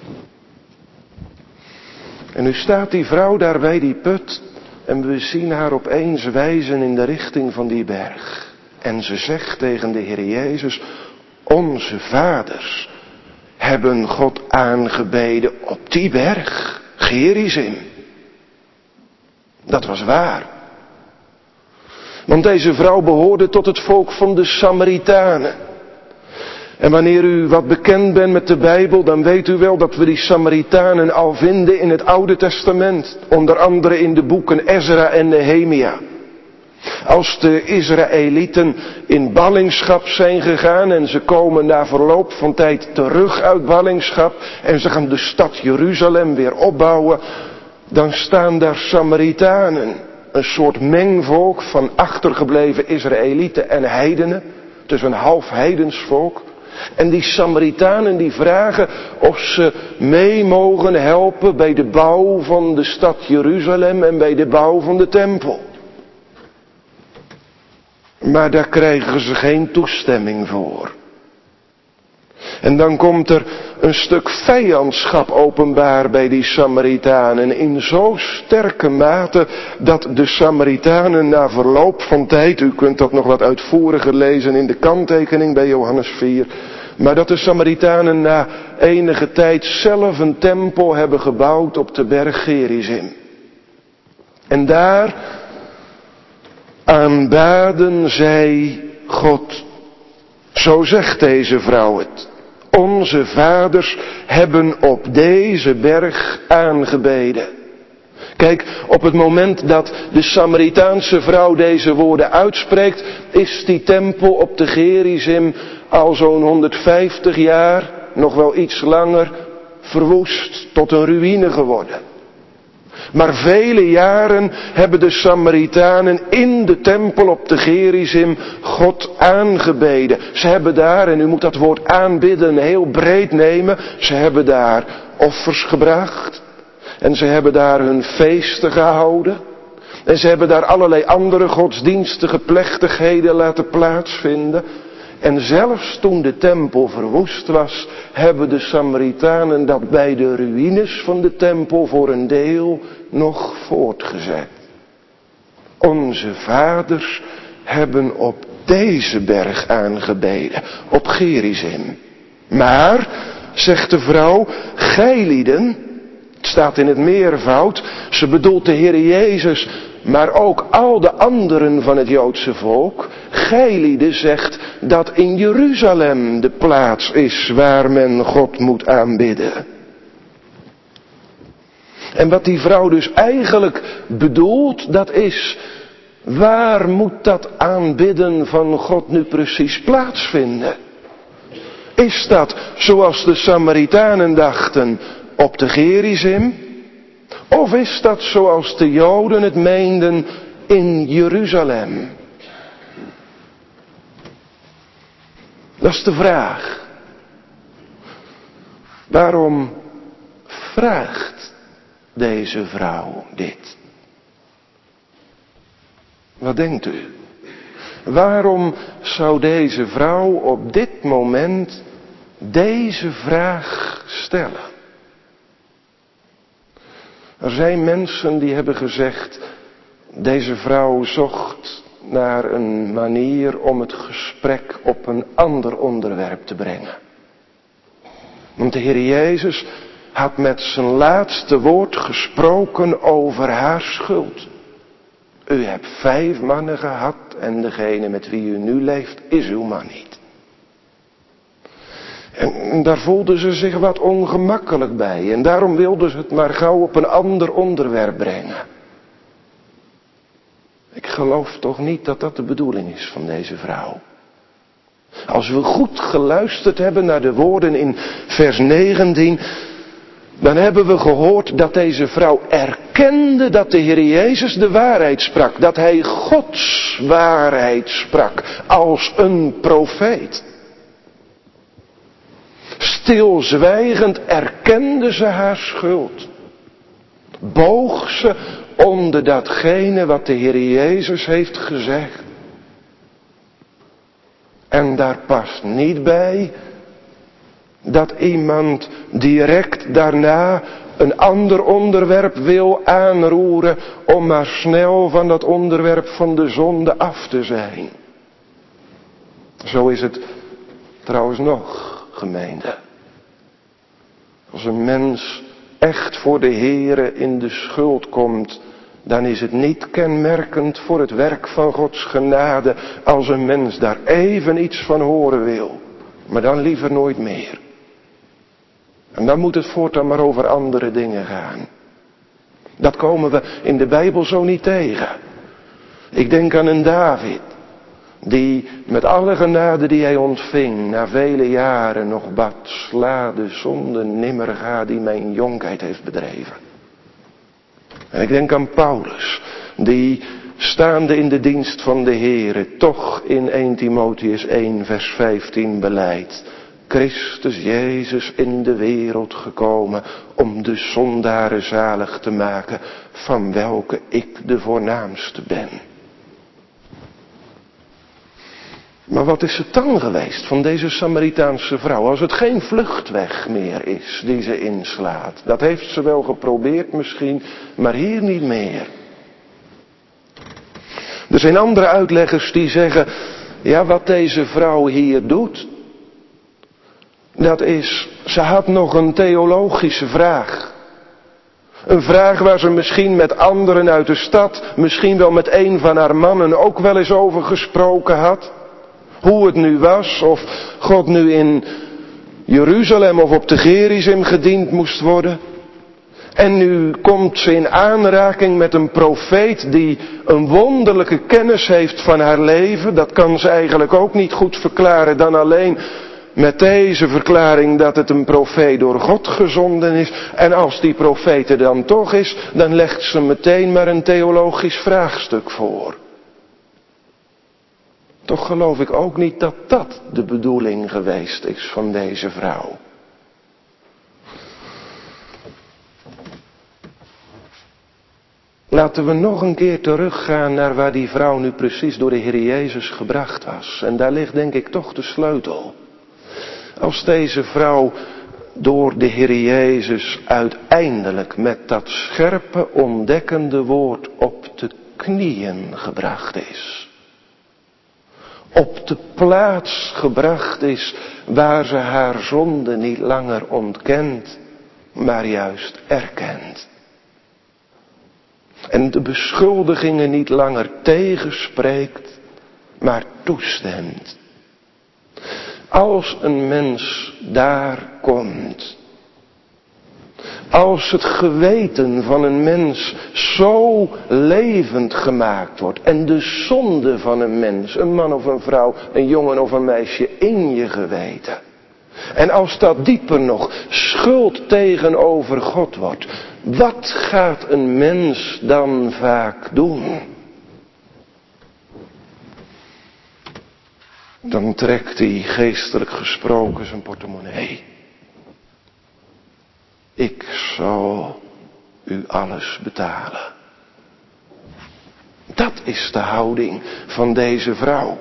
En nu staat die vrouw daar bij die put en we zien haar opeens wijzen in de richting van die berg. En ze zegt tegen de Heer Jezus, onze vaders hebben God aangebeden op die berg, Gerizim. Dat was waar. Want deze vrouw behoorde tot het volk van de Samaritanen. En wanneer u wat bekend bent met de Bijbel, dan weet u wel dat we die Samaritanen al vinden in het Oude Testament. Onder andere in de boeken Ezra en Nehemia. Als de Israëlieten in ballingschap zijn gegaan en ze komen na verloop van tijd terug uit ballingschap en ze gaan de stad Jeruzalem weer opbouwen, dan staan daar Samaritanen, een soort mengvolk van achtergebleven Israëlieten en heidenen, dus een half heidens volk. En die Samaritanen die vragen of ze mee mogen helpen bij de bouw van de stad Jeruzalem en bij de bouw van de tempel. Maar daar krijgen ze geen toestemming voor. En dan komt er een stuk vijandschap openbaar bij die Samaritanen in zo sterke mate dat de Samaritanen na verloop van tijd, u kunt dat nog wat uitvoeriger lezen in de kanttekening bij Johannes 4, maar dat de Samaritanen na enige tijd zelf een tempel hebben gebouwd op de berg Gerizim. En daar aanbaden zij God. Zo zegt deze vrouw het. Onze vaders hebben op deze berg aangebeden. Kijk, op het moment dat de Samaritaanse vrouw deze woorden uitspreekt, is die tempel op de Gerizim al zo'n 150 jaar, nog wel iets langer, verwoest, tot een ruïne geworden. Maar vele jaren hebben de Samaritanen in de tempel op de Gerizim God aangebeden. Ze hebben daar, en u moet dat woord aanbidden heel breed nemen, ze hebben daar offers gebracht. En ze hebben daar hun feesten gehouden. En ze hebben daar allerlei andere godsdienstige plechtigheden laten plaatsvinden. En zelfs toen de tempel verwoest was, hebben de Samaritanen dat bij de ruïnes van de tempel voor een deel nog voortgezet. Onze vaders hebben op deze berg aangebeden, op Gerizim. Maar, zegt de vrouw, gijlieden, het staat in het meervoud, ze bedoelt de Heer Jezus, maar ook al de anderen van het Joodse volk. Gijlieden zegt dat in Jeruzalem de plaats is waar men God moet aanbidden. En wat die vrouw dus eigenlijk bedoelt, dat is, waar moet dat aanbidden van God nu precies plaatsvinden? Is dat, zoals de Samaritanen dachten, op de Gerizim? Of is dat, zoals de Joden het meenden, in Jeruzalem? Dat is de vraag. Waarom vraagt deze vrouw dit? Wat denkt u? Waarom zou deze vrouw op dit moment deze vraag stellen? Er zijn mensen die hebben gezegd, deze vrouw zocht naar een manier om het gesprek op een ander onderwerp te brengen. Want de Heer Jezus had met zijn laatste woord gesproken over haar schuld. U hebt 5 mannen gehad en degene met wie u nu leeft is uw man niet. En daar voelden ze zich wat ongemakkelijk bij. En daarom wilden ze het maar gauw op een ander onderwerp brengen. Ik geloof toch niet dat dat de bedoeling is van deze vrouw. Als we goed geluisterd hebben naar de woorden in vers 19... dan hebben we gehoord dat deze vrouw erkende dat de Heer Jezus de waarheid sprak. Dat hij Gods waarheid sprak als een profeet. Stilzwijgend erkende ze haar schuld. Boog ze onder datgene wat de Heer Jezus heeft gezegd. En daar past niet bij dat iemand direct daarna een ander onderwerp wil aanroeren om maar snel van dat onderwerp van de zonde af te zijn. Zo is het trouwens nog, gemeente. Als een mens echt voor de Heere in de schuld komt, dan is het niet kenmerkend voor het werk van Gods genade als een mens daar even iets van horen wil. Maar dan liever nooit meer. En dan moet het voortaan maar over andere dingen gaan. Dat komen we in de Bijbel zo niet tegen. Ik denk aan een David, die met alle genade die hij ontving, na vele jaren nog bad, sla de zonde nimmer ga die mijn jonkheid heeft bedreven. En ik denk aan Paulus, die staande in de dienst van de Heere, toch in 1 Timotheüs 1 vers 15 belijdt: Christus Jezus in de wereld gekomen om de zondaren zalig te maken, van welke ik de voornaamste ben. Maar wat is het dan geweest van deze Samaritaanse vrouw, als het geen vluchtweg meer is die ze inslaat? Dat heeft ze wel geprobeerd misschien, maar hier niet meer. Er zijn andere uitleggers die zeggen, ja, wat deze vrouw hier doet, dat is, ze had nog een theologische vraag. Een vraag waar ze misschien met anderen uit de stad, misschien wel met een van haar mannen ook wel eens over gesproken had. Hoe het nu was, of God nu in Jeruzalem of op de Gerizim gediend moest worden. En nu komt ze in aanraking met een profeet die een wonderlijke kennis heeft van haar leven. Dat kan ze eigenlijk ook niet goed verklaren dan alleen met deze verklaring dat het een profeet door God gezonden is. En als die profeet er dan toch is, dan legt ze meteen maar een theologisch vraagstuk voor. Toch geloof ik ook niet dat dat de bedoeling geweest is van deze vrouw. Laten we nog een keer teruggaan naar waar die vrouw nu precies door de Heer Jezus gebracht was. En daar ligt denk ik toch de sleutel. Als deze vrouw door de Heer Jezus uiteindelijk met dat scherpe ontdekkende woord op de knieën gebracht is. Op de plaats gebracht is waar ze haar zonde niet langer ontkent, maar juist erkent. En de beschuldigingen niet langer tegenspreekt, maar toestemt. Als een mens daar komt, als het geweten van een mens zo levend gemaakt wordt en de zonde van een mens, een man of een vrouw, een jongen of een meisje in je geweten. En als dat dieper nog schuld tegenover God wordt, wat gaat een mens dan vaak doen? Dan trekt hij geestelijk gesproken zijn portemonnee. Ik zal u alles betalen. Dat is de houding van deze vrouw.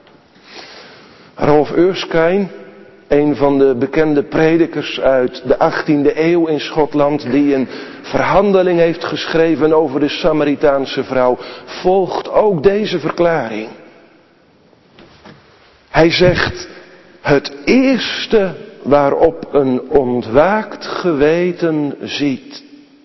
Rolf Erskine, een van de bekende predikers uit de 18e eeuw in Schotland, die een verhandeling heeft geschreven over de Samaritaanse vrouw, volgt ook deze verklaring. Hij zegt, het eerste waarop een ontwaakt geweten ziet,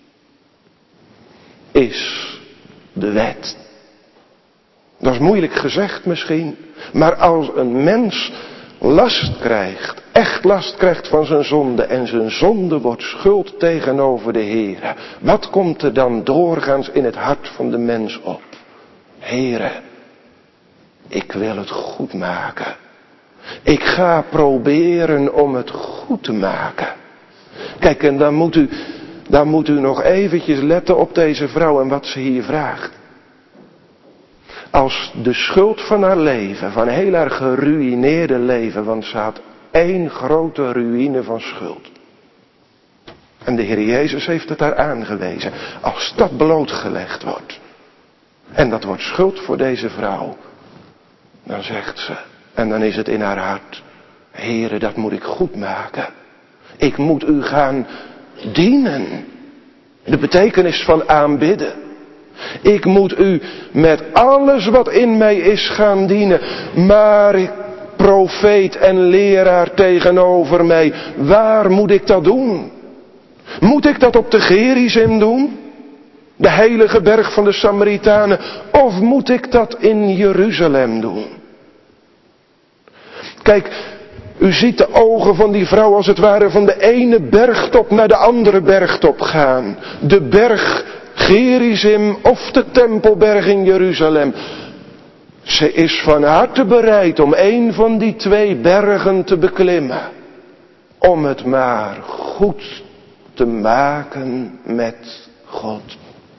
is de wet. Dat is moeilijk gezegd misschien, maar als een mens last krijgt, echt last krijgt van zijn zonde en zijn zonde wordt schuld tegenover de Heere, wat komt er dan doorgaans in het hart van de mens op? Heere, ik wil het goed maken. Ik ga proberen om het goed te maken. Kijk, en dan moet u nog eventjes letten op deze vrouw en wat ze hier vraagt. Als de schuld van haar leven, van heel haar geruïneerde leven, want ze had één grote ruïne van schuld. En de Heer Jezus heeft het haar aangewezen. Als dat blootgelegd wordt, en dat wordt schuld voor deze vrouw, dan zegt ze, en dan is het in haar hart, Heere, dat moet ik goed maken. Ik moet u gaan dienen. De betekenis van aanbidden. Ik moet u met alles wat in mij is gaan dienen. Maar profeet en leraar tegenover mij, waar moet ik dat doen? Moet ik dat op de Gerizim doen? De heilige berg van de Samaritanen? Of moet ik dat in Jeruzalem doen? Kijk, u ziet de ogen van die vrouw als het ware van de ene bergtop naar de andere bergtop gaan. De berg Gerizim of de Tempelberg in Jeruzalem. Ze is van harte bereid om een van die twee bergen te beklimmen. Om het maar goed te maken met God.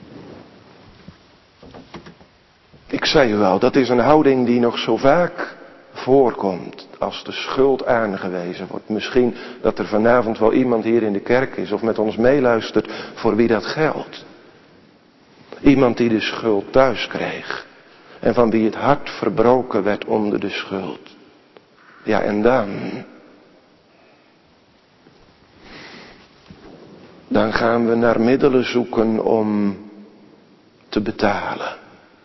Ik zei u al, dat is een houding die nog zo vaak voorkomt als de schuld aangewezen wordt. Misschien dat er vanavond wel iemand hier in de kerk is of met ons meeluistert voor wie dat geldt. Iemand die de schuld thuis kreeg en van wie het hart verbroken werd onder de schuld. Ja, en dan gaan we naar middelen zoeken om te betalen.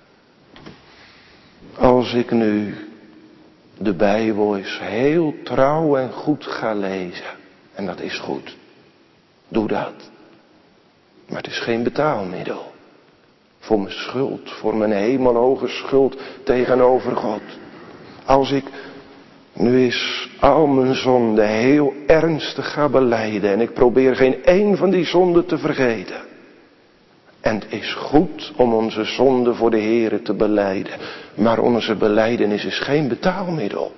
Als ik nu de Bijbel eens heel trouw en goed ga lezen, en dat is goed, doe dat. Maar het is geen betaalmiddel voor mijn schuld, voor mijn hemelhoge schuld tegenover God. Als ik nu eens al mijn zonden heel ernstig ga belijden en ik probeer geen één van die zonden te vergeten. En het is goed om onze zonden voor de Heere te belijden. Maar onze belijdenis is geen betaalmiddel.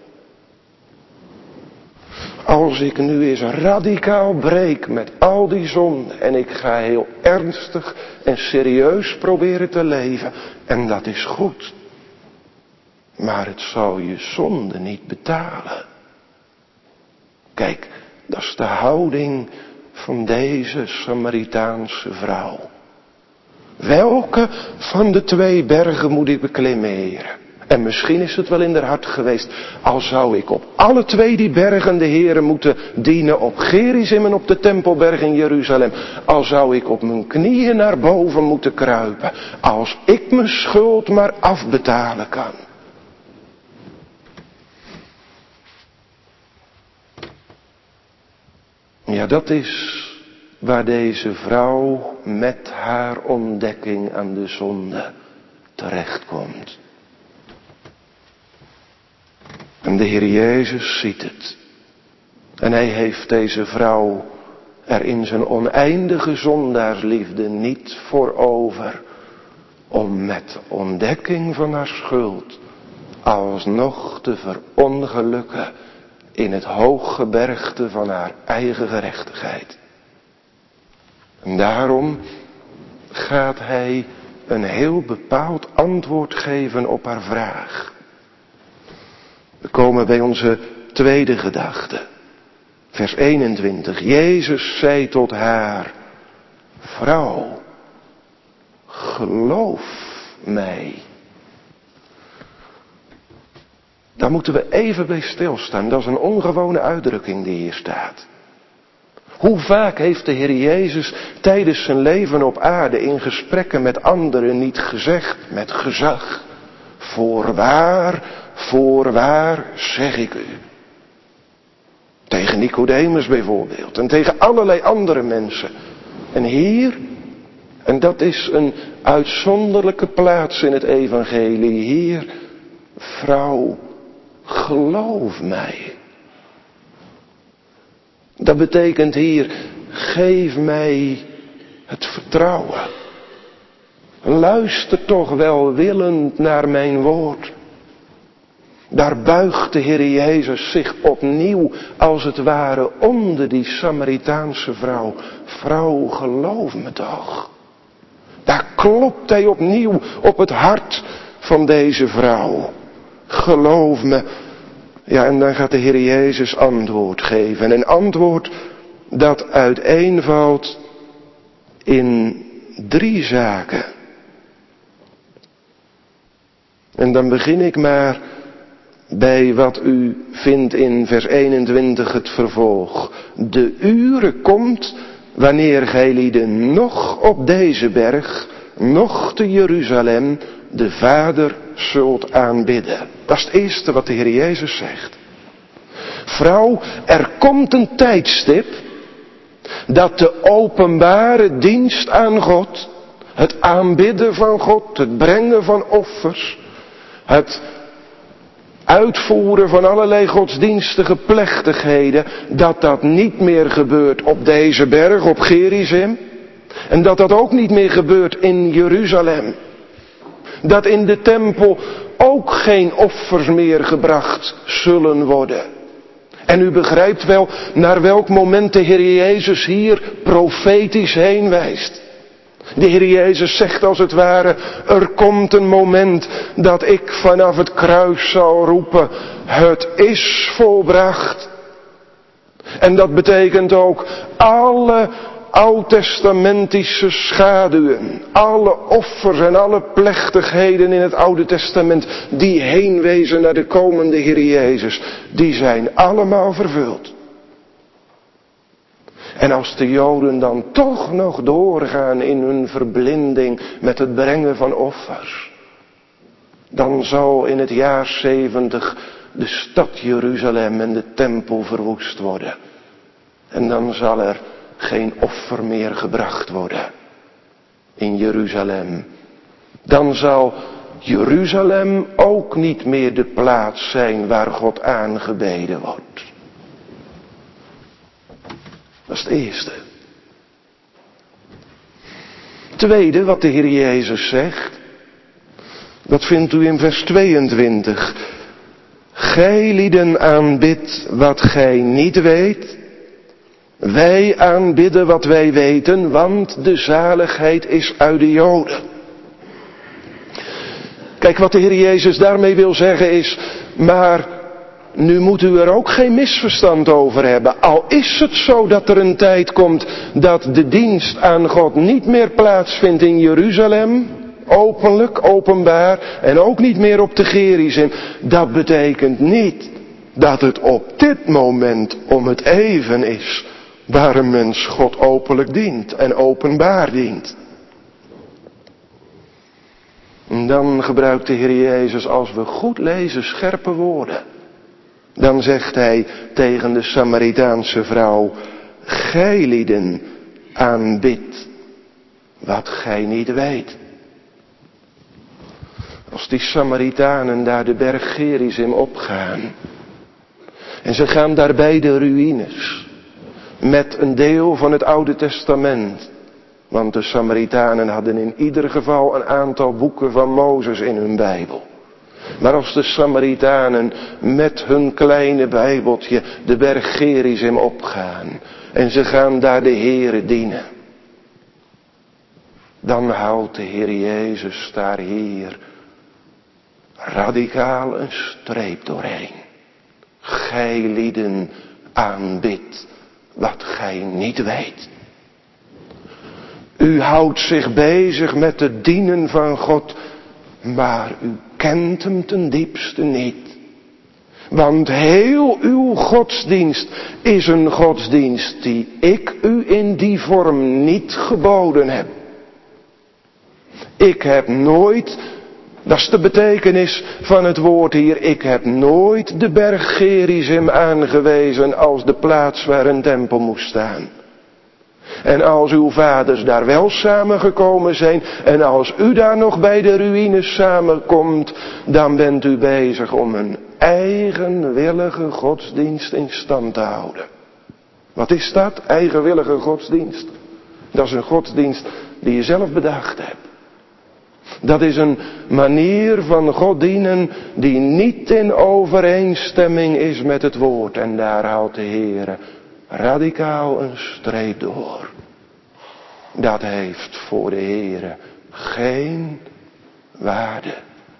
Als ik nu eens radicaal breek met al die zonden en ik ga heel ernstig en serieus proberen te leven. En dat is goed. Maar het zal je zonde niet betalen. Kijk, dat is de houding van deze Samaritaanse vrouw. Welke van de twee bergen moet ik beklimmen, Heere? En misschien is het wel in haar hart geweest, al zou ik op alle twee die bergen de Heere moeten dienen, op Gerizim en op de Tempelberg in Jeruzalem. Al zou ik op mijn knieën naar boven moeten kruipen, als ik mijn schuld maar afbetalen kan. Ja, dat is waar deze vrouw met haar ontdekking aan de zonde terechtkomt. En de Heer Jezus ziet het. En hij heeft deze vrouw er in zijn oneindige zondaarsliefde niet voor over om met ontdekking van haar schuld alsnog te verongelukken in het hooggebergte van haar eigen gerechtigheid. En daarom gaat hij een heel bepaald antwoord geven op haar vraag. We komen bij onze tweede gedachte. Vers 21. Jezus zei tot haar: vrouw, geloof mij. Daar moeten we even bij stilstaan. Dat is een ongewone uitdrukking die hier staat. Hoe vaak heeft de Heer Jezus tijdens zijn leven op aarde in gesprekken met anderen niet gezegd met gezag: voorwaar zeg ik u. Tegen Nicodemus bijvoorbeeld en tegen allerlei andere mensen. En hier, en dat is een uitzonderlijke plaats in het evangelie, hier: vrouw, geloof mij. Dat betekent hier: geef mij het vertrouwen. Luister toch welwillend naar mijn woord. Daar buigt de Heer Jezus zich opnieuw als het ware onder die Samaritaanse vrouw. Vrouw, geloof me toch. Daar klopt hij opnieuw op het hart van deze vrouw. Geloof me. Ja, en dan gaat de Heer Jezus antwoord geven. Een antwoord dat uiteenvalt in 3 zaken. En dan begin ik maar bij wat u vindt in vers 21 het vervolg. De ure komt wanneer gij lieden nog op deze berg, nog te Jeruzalem, de Vader zult aanbidden. Dat is het eerste wat de Heer Jezus zegt. Vrouw, er komt een tijdstip dat de openbare dienst aan God, Het aanbidden van God, het brengen van offers, het uitvoeren van allerlei godsdienstige plechtigheden, dat niet meer gebeurt op deze berg, op Gerizim. En dat ook niet meer gebeurt in Jeruzalem. Dat in de tempel ook geen offers meer gebracht zullen worden. En u begrijpt wel naar welk moment de Heer Jezus hier profetisch heen wijst. De Heer Jezus zegt als het ware, er komt een moment dat ik vanaf het kruis zal roepen, het is volbracht. En dat betekent ook alle oud-testamentische schaduwen, alle offers en alle plechtigheden in het Oude Testament die heenwezen naar de komende Heer Jezus, die zijn allemaal vervuld. En als de Joden dan toch nog doorgaan in hun verblinding met het brengen van offers, dan zal in het jaar 70 de stad Jeruzalem en de tempel verwoest worden. En dan zal er geen offer meer gebracht worden in Jeruzalem. Dan zal Jeruzalem ook niet meer de plaats zijn waar God aangebeden wordt. Dat is het eerste. Tweede, wat de Heer Jezus zegt, dat vindt u in vers 22. Gij lieden aanbidt wat gij niet weet. Wij aanbidden wat wij weten, want de zaligheid is uit de Joden. Kijk, wat de Heer Jezus daarmee wil zeggen is, maar nu moet u er ook geen misverstand over hebben. Al is het zo dat er een tijd komt dat de dienst aan God niet meer plaatsvindt in Jeruzalem, openlijk, openbaar, en ook niet meer op de Gerizim. Dat betekent niet dat het op dit moment om het even is waar een mens God openlijk dient en openbaar dient. En dan gebruikt de Heer Jezus, als we goed lezen, scherpe woorden. Dan zegt hij tegen de Samaritaanse vrouw, gij lieden aanbidt wat gij niet weet. Als die Samaritanen daar de berg Gerizim opgaan, en ze gaan daarbij de ruïnes, met een deel van het Oude Testament. Want de Samaritanen hadden in ieder geval een aantal boeken van Mozes in hun Bijbel. Maar als de Samaritanen met hun kleine Bijbeltje de berg Gerizim opgaan en ze gaan daar de Heere dienen, dan houdt de Heer Jezus daar hier radicaal een streep doorheen. Gij lieden aanbidt wat gij niet weet. U houdt zich bezig met het dienen van God, maar u kent hem ten diepste niet. Want heel uw godsdienst is een godsdienst die ik u in die vorm niet geboden heb. Ik heb nooit, dat is de betekenis van het woord hier, ik heb nooit de berg Gerizim aangewezen als de plaats waar een tempel moest staan. En als uw vaders daar wel samengekomen zijn en als u daar nog bij de ruïnes samenkomt, dan bent u bezig om een eigenwillige godsdienst in stand te houden. Wat is dat? Eigenwillige godsdienst? Dat is een godsdienst die je zelf bedacht hebt. Dat is een manier van God dienen die niet in overeenstemming is met het woord. En daar haalt de Heer radicaal een streep door. Dat heeft voor de Heer geen waarde.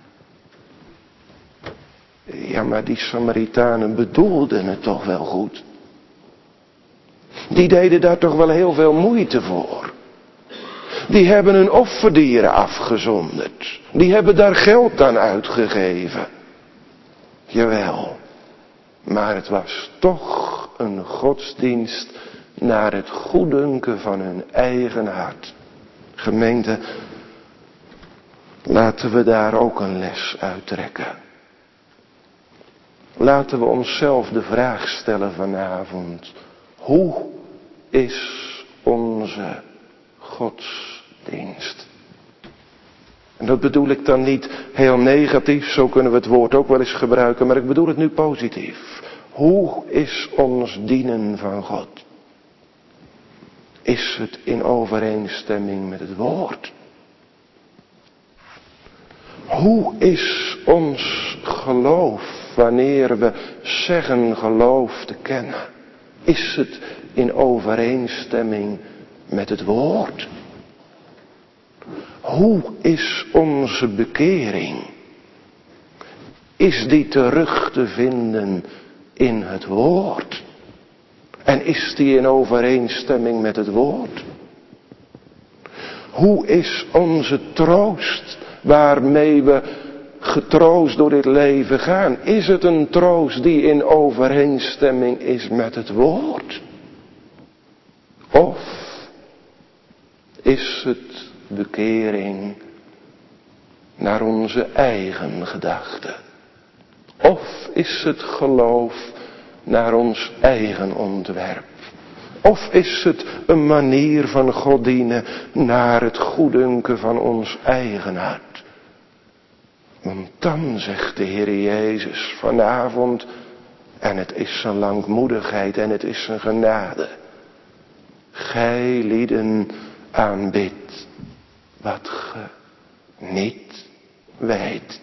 Ja, maar die Samaritanen bedoelden het toch wel goed. Die deden daar toch wel heel veel moeite voor. Die hebben hun offerdieren afgezonderd. Die hebben daar geld aan uitgegeven. Jawel. Maar het was toch een godsdienst naar het goeddunken van hun eigen hart. Gemeente, laten we daar ook een les uit trekken. Laten we onszelf de vraag stellen vanavond. Hoe is onze godsdienst? dat bedoel ik dan niet heel negatief, zo kunnen we het woord ook wel eens gebruiken, maar ik bedoel het nu positief. Hoe is ons dienen van God? Is het in overeenstemming met het woord? Hoe is ons geloof wanneer we zeggen geloof te kennen? Is het in overeenstemming met het woord? Hoe is onze bekering? Is die terug te vinden in het woord? En is die in overeenstemming met het woord? Hoe is onze troost waarmee we getroost door dit leven gaan? Is het een troost die in overeenstemming is met het woord? Of is het bekering naar onze eigen gedachten? Of is het geloof naar ons eigen ontwerp? Of is het een manier van God dienen naar het goeddunken van ons eigen hart? Want dan zegt de Heer Jezus vanavond, en het is zijn langmoedigheid en het is zijn genade: gij lieden aanbidt wat ge niet weet.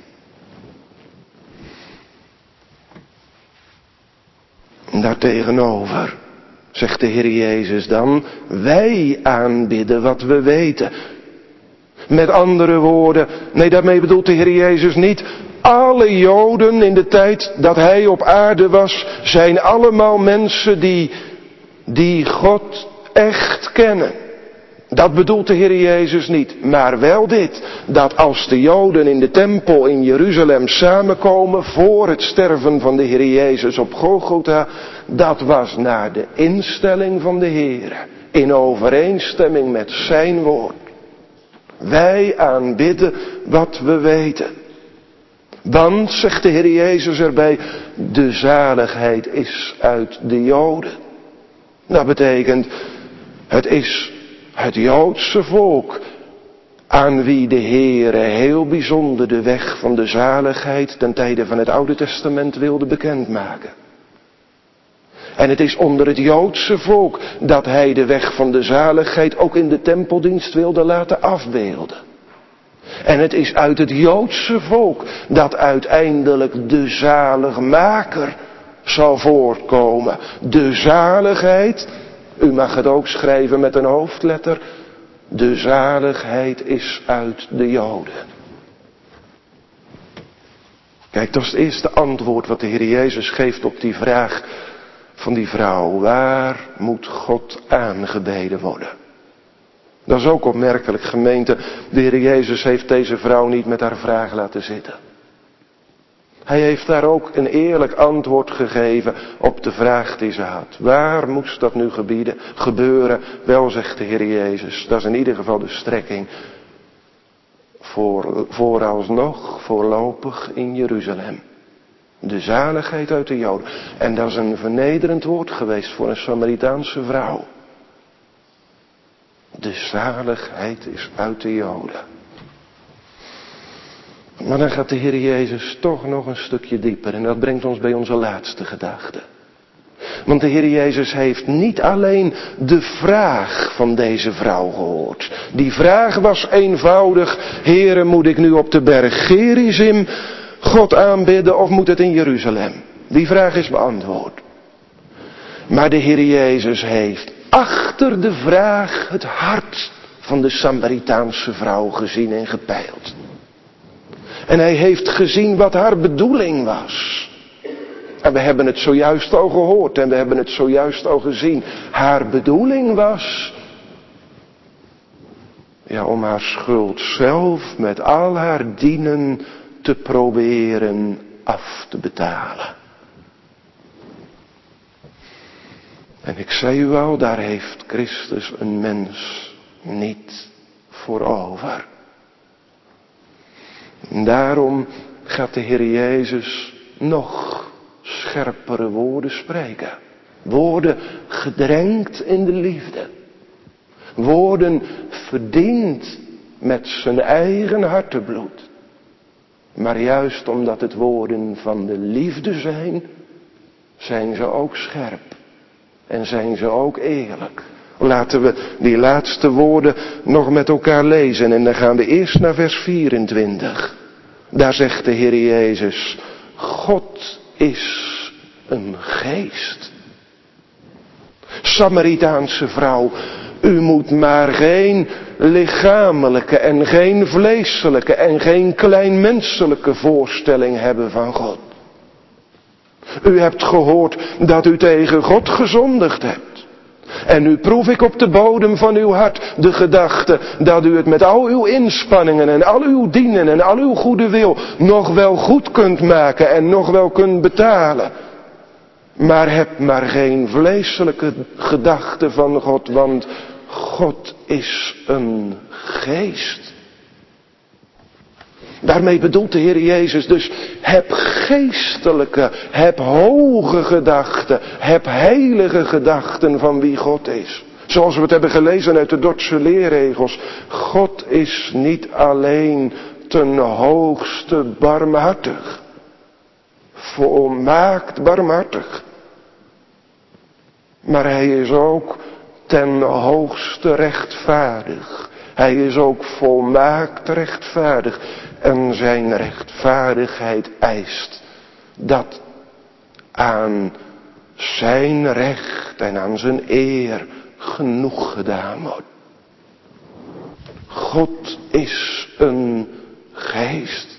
Daartegenover zegt de Heer Jezus dan: wij aanbidden wat we weten. Met andere woorden, nee, daarmee bedoelt de Heer Jezus niet: alle Joden in de tijd dat hij op aarde was, zijn allemaal mensen die God echt kennen. Dat bedoelt de Heer Jezus niet. Maar wel dit: dat als de Joden in de tempel in Jeruzalem samenkomen voor het sterven van de Heer Jezus op Golgotha, dat was naar de instelling van de Heer, in overeenstemming met zijn woord. Wij aanbidden wat we weten. Want, zegt de Heer Jezus erbij, de zaligheid is uit de Joden. Dat betekent, het is het Joodse volk aan wie de Heere heel bijzonder de weg van de zaligheid ten tijde van het Oude Testament wilde bekendmaken. En het is onder het Joodse volk dat hij de weg van de zaligheid ook in de tempeldienst wilde laten afbeelden. En het is uit het Joodse volk dat uiteindelijk de zaligmaker zal voortkomen. De zaligheid, u mag het ook schrijven met een hoofdletter, de zaligheid is uit de Joden. Kijk, dat is het eerste antwoord wat de Heer Jezus geeft op die vraag van die vrouw: waar moet God aangebeden worden? Dat is ook opmerkelijk, gemeente. De Heer Jezus heeft deze vrouw niet met haar vraag laten zitten. Hij heeft daar ook een eerlijk antwoord gegeven op de vraag die ze had. Waar moest dat nu gebeuren? Wel, zegt de Heer Jezus, dat is in ieder geval de strekking. Vooralsnog, voorlopig in Jeruzalem. De zaligheid uit de Joden. En dat is een vernederend woord geweest voor een Samaritaanse vrouw. De zaligheid is uit de Joden. Maar dan gaat de Heer Jezus toch nog een stukje dieper. En dat brengt ons bij onze laatste gedachte. Want de Heer Jezus heeft niet alleen de vraag van deze vrouw gehoord. Die vraag was eenvoudig: Heere, moet ik nu op de berg Gerizim God aanbidden of moet het in Jeruzalem? Die vraag is beantwoord. Maar de Heer Jezus heeft achter de vraag het hart van de Samaritaanse vrouw gezien en gepeild. En hij heeft gezien wat haar bedoeling was. En we hebben het zojuist al gehoord en we hebben het zojuist al gezien. Haar bedoeling was, om haar schuld zelf met al haar dienen te proberen af te betalen. En ik zei u al, daar heeft Christus een mens niet voor over. En daarom gaat de Heer Jezus nog scherpere woorden spreken. Woorden gedrenkt in de liefde. Woorden verdiend met zijn eigen hartebloed. Maar juist omdat het woorden van de liefde zijn ze ook scherp. En zijn ze ook eerlijk. Laten we die laatste woorden nog met elkaar lezen. En dan gaan we eerst naar vers 24. Daar zegt de Heer Jezus: God is een geest. Samaritaanse vrouw, u moet maar geen lichamelijke en geen vleeselijke en geen kleinmenselijke voorstelling hebben van God. U hebt gehoord dat u tegen God gezondigd hebt. En nu proef ik op de bodem van uw hart de gedachte dat u het met al uw inspanningen en al uw dienen en al uw goede wil nog wel goed kunt maken en nog wel kunt betalen. Maar heb maar geen vleeselijke gedachte van God, want God is een geest. Daarmee bedoelt de Heer Jezus dus, heb geestelijke, heb hoge gedachten, heb heilige gedachten van wie God is. Zoals we het hebben gelezen uit de Dordtse leerregels. God is niet alleen ten hoogste barmhartig, volmaakt barmhartig. Maar hij is ook ten hoogste rechtvaardig. Hij is ook volmaakt rechtvaardig. En zijn rechtvaardigheid eist dat aan zijn recht en aan zijn eer genoeg gedaan wordt. God is een geest.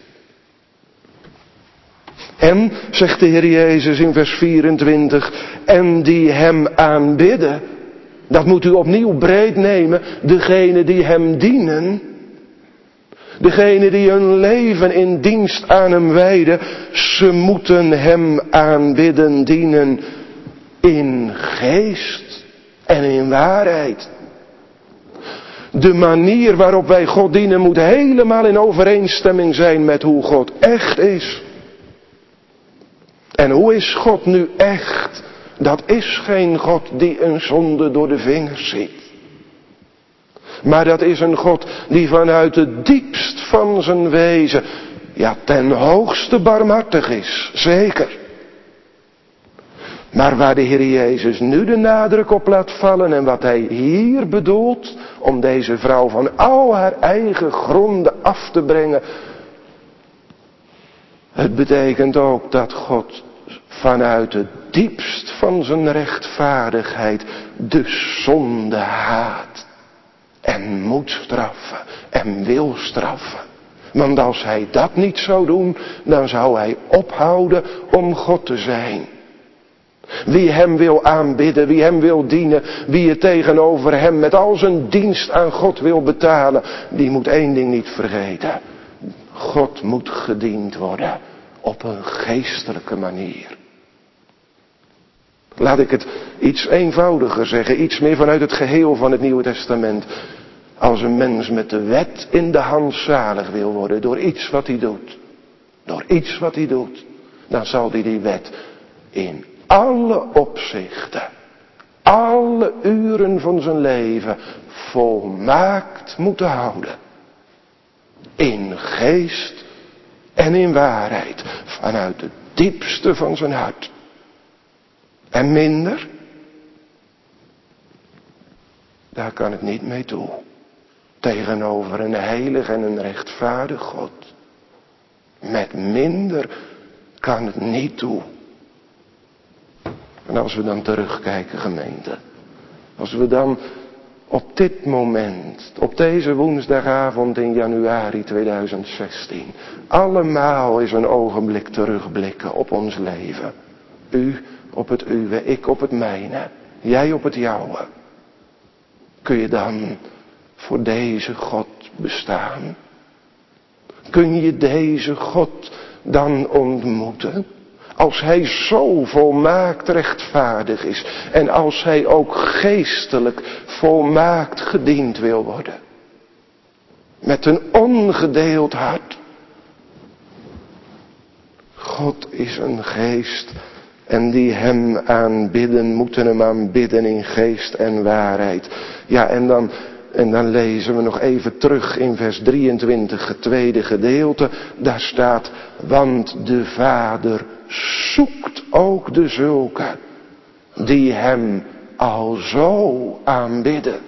En, zegt de Heer Jezus in vers 24, en die hem aanbidden, dat moet u opnieuw breed nemen, degene die hem dienen, degene die hun leven in dienst aan hem wijden, ze moeten hem aanbidden, dienen in geest en in waarheid. De manier waarop wij God dienen moet helemaal in overeenstemming zijn met hoe God echt is. En hoe is God nu echt? Dat is geen God die een zonde door de vingers ziet. Maar dat is een God die vanuit het diepst van zijn wezen, ja, ten hoogste barmhartig is. Zeker. Maar waar de Heer Jezus nu de nadruk op laat vallen en wat hij hier bedoelt, om deze vrouw van al haar eigen gronden af te brengen. Het betekent ook dat God vanuit het diepst van zijn rechtvaardigheid de zonde haat. En moet straffen en wil straffen. Want als hij dat niet zou doen, dan zou hij ophouden om God te zijn. Wie hem wil aanbidden, wie hem wil dienen, wie het tegenover hem met al zijn dienst aan God wil betalen, die moet één ding niet vergeten. God moet gediend worden op een geestelijke manier. Laat ik het iets eenvoudiger zeggen, iets meer vanuit het geheel van het Nieuwe Testament. Als een mens met de wet in de hand zalig wil worden door iets wat hij doet, dan zal hij die wet in alle opzichten, alle uren van zijn leven volmaakt moeten houden. In geest en in waarheid, vanuit het diepste van zijn hart. En minder, daar kan het niet mee toe. Tegenover een heilig en een rechtvaardig God. Met minder kan het niet toe. En als we dan terugkijken, gemeente. Als we dan op dit moment, op deze woensdagavond in januari 2016. Allemaal eens een ogenblik terugblikken op ons leven. U op het uwe, ik op het mijne. Jij op het jouwe. Kun je dan voor deze God bestaan? Kun je deze God dan ontmoeten? Als hij zo volmaakt rechtvaardig is. En als hij ook geestelijk volmaakt gediend wil worden. Met een ongedeeld hart. God is een geest. En die hem aanbidden, moeten hem aanbidden in geest en waarheid. Ja, en dan En dan lezen we nog even terug in vers 23, het tweede gedeelte. Daar staat, want de Vader zoekt ook de zulken die hem al zo aanbidden.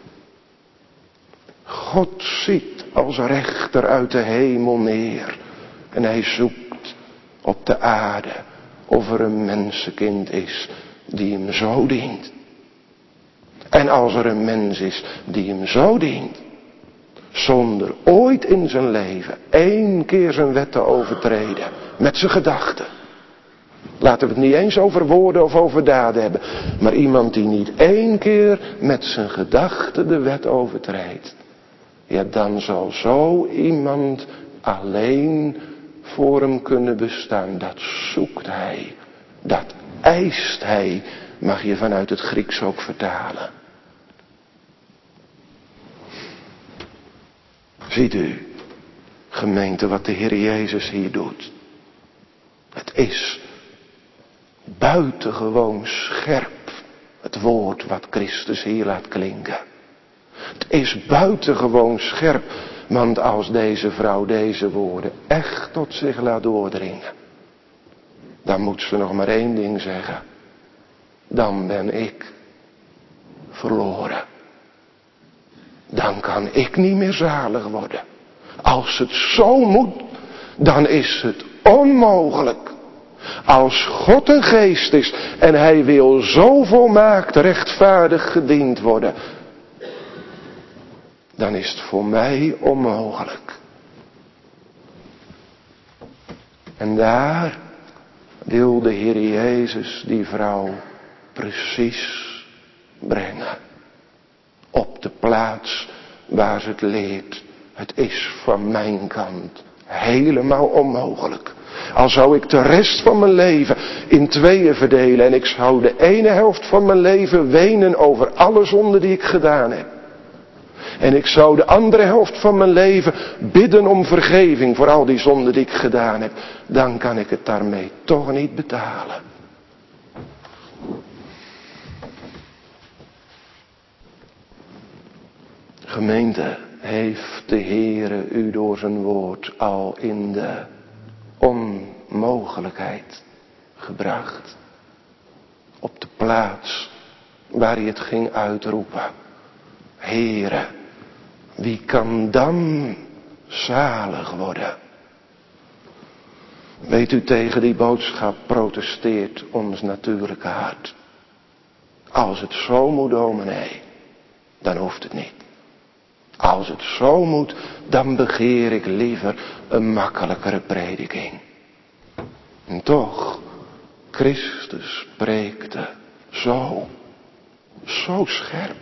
God ziet als rechter uit de hemel neer. En hij zoekt op de aarde of er een mensenkind is die hem zo dient. En als er een mens is die hem zo dient, zonder ooit in zijn leven 1 keer zijn wet te overtreden, met zijn gedachten. Laten we het niet eens over woorden of over daden hebben, maar iemand die niet 1 keer met zijn gedachten de wet overtreedt. Ja, dan zal zo iemand alleen voor hem kunnen bestaan. Dat zoekt hij, dat eist hij, mag je vanuit het Grieks ook vertalen. Ziet u, gemeente, wat de Heer Jezus hier doet. Het is buitengewoon scherp, het woord wat Christus hier laat klinken. Het is buitengewoon scherp, want als deze vrouw deze woorden echt tot zich laat doordringen, dan moet ze nog maar 1 ding zeggen. Dan ben ik verloren. Dan kan ik niet meer zalig worden. Als het zo moet, dan is het onmogelijk. Als God een geest is en hij wil zo volmaakt rechtvaardig gediend worden, dan is het voor mij onmogelijk. En daar wil de Heer Jezus die vrouw precies brengen. Op de plaats waar ze het leert. Het is van mijn kant helemaal onmogelijk. Al zou ik de rest van mijn leven in 2 verdelen en ik zou de ene helft van mijn leven wenen over alle zonden die ik gedaan heb. En ik zou de andere helft van mijn leven bidden om vergeving voor al die zonden die ik gedaan heb. Dan kan ik het daarmee toch niet betalen. Gemeente, heeft de Heere u door zijn woord al in de onmogelijkheid gebracht. Op de plaats waar hij het ging uitroepen. Heere, wie kan dan zalig worden? Weet u, tegen die boodschap protesteert ons natuurlijke hart. Als het zo moet, dominee, dan hoeft het niet. Als het zo moet, dan begeer ik liever een makkelijkere prediking. En toch, Christus preekte zo scherp.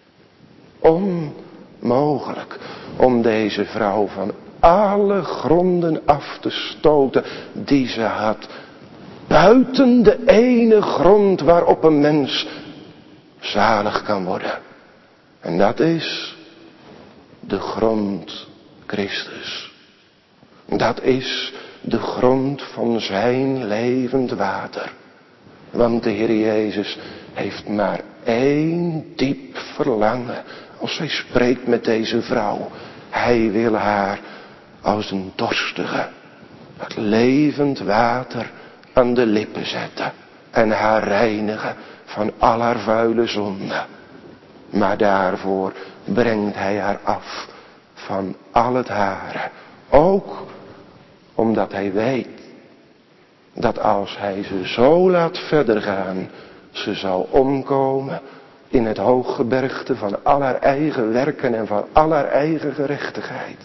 Onmogelijk om deze vrouw van alle gronden af te stoten die ze had. Buiten de ene grond waarop een mens zalig kan worden. En dat is de grond Christus. Dat is de grond van zijn levend water. Want de Heer Jezus heeft maar 1 diep verlangen als hij spreekt met deze vrouw. Hij wil haar als een dorstige het levend water aan de lippen zetten en haar reinigen van al haar vuile zonden. Maar daarvoor brengt hij haar af van al het hare. Ook omdat hij weet dat als hij ze zo laat verder gaan, ze zal omkomen in het hooggebergte van al haar eigen werken en van al haar eigen gerechtigheid.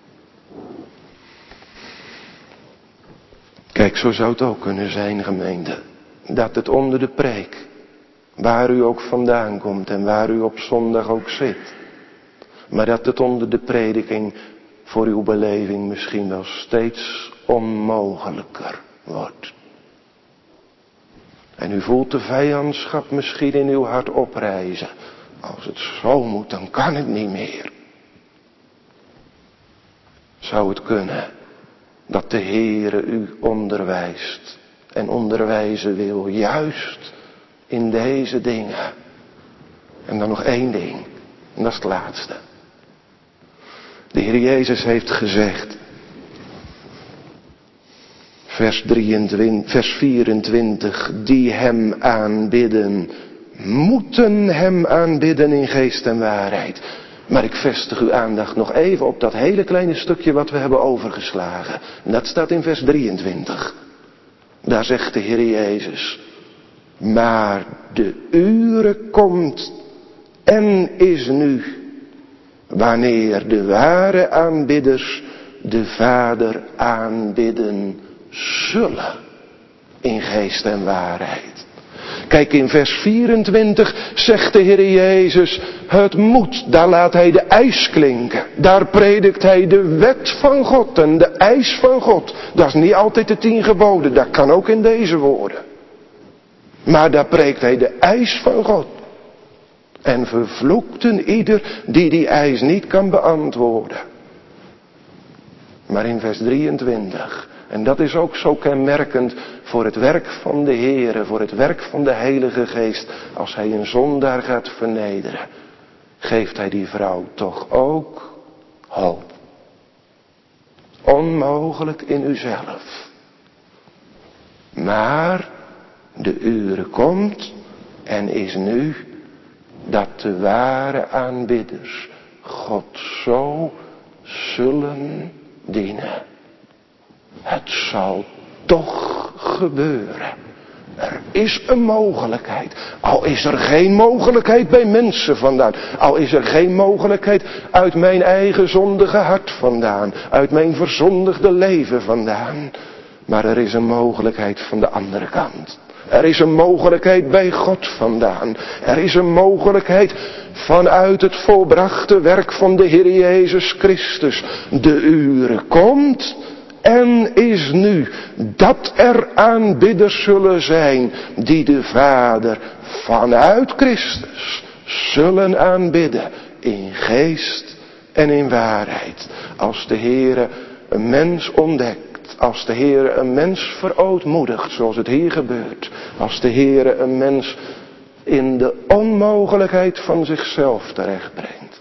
Kijk, zo zou het ook kunnen zijn, gemeente, dat het onder de preek, waar u ook vandaan komt en waar u op zondag ook zit, maar dat het onder de prediking voor uw beleving misschien wel steeds onmogelijker wordt. En u voelt de vijandschap misschien in uw hart oprijzen. Als het zo moet, dan kan het niet meer. Zou het kunnen dat de Heere u onderwijst en onderwijzen wil, juist in deze dingen. En dan nog 1 ding. En dat is het laatste. De Heer Jezus heeft gezegd, vers 24, die hem aanbidden, moeten hem aanbidden in geest en waarheid. Maar ik vestig uw aandacht nog even op dat hele kleine stukje wat we hebben overgeslagen. En dat staat in vers 23. Daar zegt de Heer Jezus, maar de ure komt en is nu, wanneer de ware aanbidders de Vader aanbidden zullen in geest en waarheid. Kijk, in vers 24 zegt de Heer Jezus, het moet, daar laat hij de eis klinken. Daar predikt hij de wet van God en de eis van God. Dat is niet altijd de 10 geboden, dat kan ook in deze woorden. Maar daar preekt hij de eis van God. En vervloekten ieder die die eis niet kan beantwoorden. Maar in vers 23, en dat is ook zo kenmerkend voor het werk van de Heere, voor het werk van de Heilige Geest, als hij een zondaar gaat vernederen, geeft hij die vrouw toch ook hoop. Onmogelijk in uzelf. Maar de ure komt en is nu dat de ware aanbidders God zo zullen dienen. Het zal toch gebeuren. Er is een mogelijkheid. Al is er geen mogelijkheid bij mensen vandaan. Al is er geen mogelijkheid uit mijn eigen zondige hart vandaan. Uit mijn verzondigde leven vandaan. Maar er is een mogelijkheid van de andere kant. Er is een mogelijkheid bij God vandaan. Er is een mogelijkheid vanuit het volbrachte werk van de Heer Jezus Christus. De ure komt en is nu dat er aanbidders zullen zijn die de Vader vanuit Christus zullen aanbidden in geest en in waarheid. Als de Heere een mens ontdekt. Als de Heere een mens verootmoedigt, zoals het hier gebeurt. Als de Heere een mens in de onmogelijkheid van zichzelf terechtbrengt.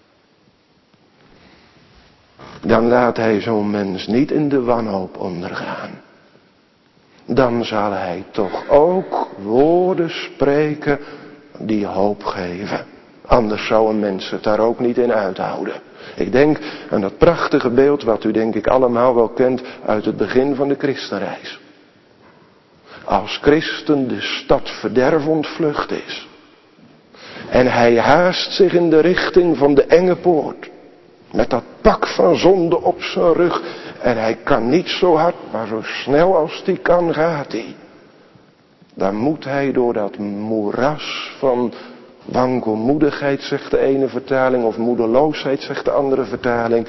Dan laat hij zo'n mens niet in de wanhoop ondergaan. Dan zal hij toch ook woorden spreken die hoop geven. Anders zou een mens het daar ook niet in uithouden. Ik denk aan dat prachtige beeld wat u denk ik allemaal wel kent uit het begin van de christenreis. Als christen de stad verderf ontvlucht is. En hij haast zich in de richting van de enge poort. Met dat pak van zonde op zijn rug. En hij kan niet zo hard, maar zo snel als hij kan gaat hij. Dan moet hij door dat moeras van wankelmoedigheid, zegt de ene vertaling, of moedeloosheid, zegt de andere vertaling.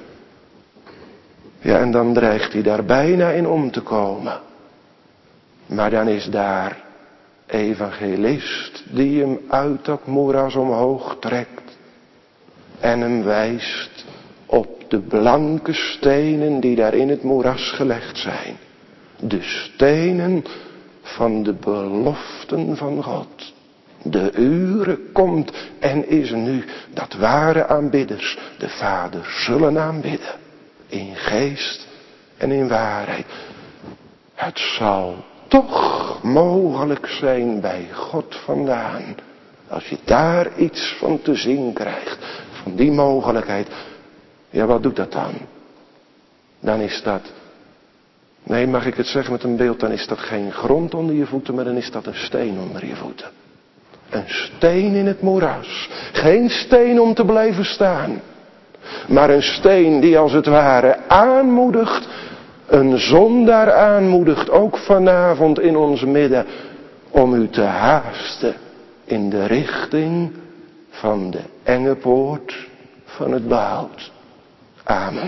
Ja, en dan dreigt hij daar bijna in om te komen. Maar dan is daar evangelist die hem uit dat moeras omhoog trekt en hem wijst op de blanke stenen die daar in het moeras gelegd zijn. De stenen van de beloften van God. De ure komt en is nu dat ware aanbidders de Vader zullen aanbidden. In geest en in waarheid. Het zal toch mogelijk zijn bij God vandaan. Als je daar iets van te zien krijgt. Van die mogelijkheid. Ja, wat doet dat dan? Dan is dat. Nee, mag ik het zeggen met een beeld. Dan is dat geen grond onder je voeten. Maar dan is dat een steen onder je voeten. Een steen in het moeras. Geen steen om te blijven staan. Maar een steen die als het ware aanmoedigt. Een zondaar aanmoedigt. Ook vanavond in ons midden. Om u te haasten. In de richting van de enge poort van het behoud. Amen.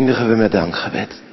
eindigen we met dankgebed.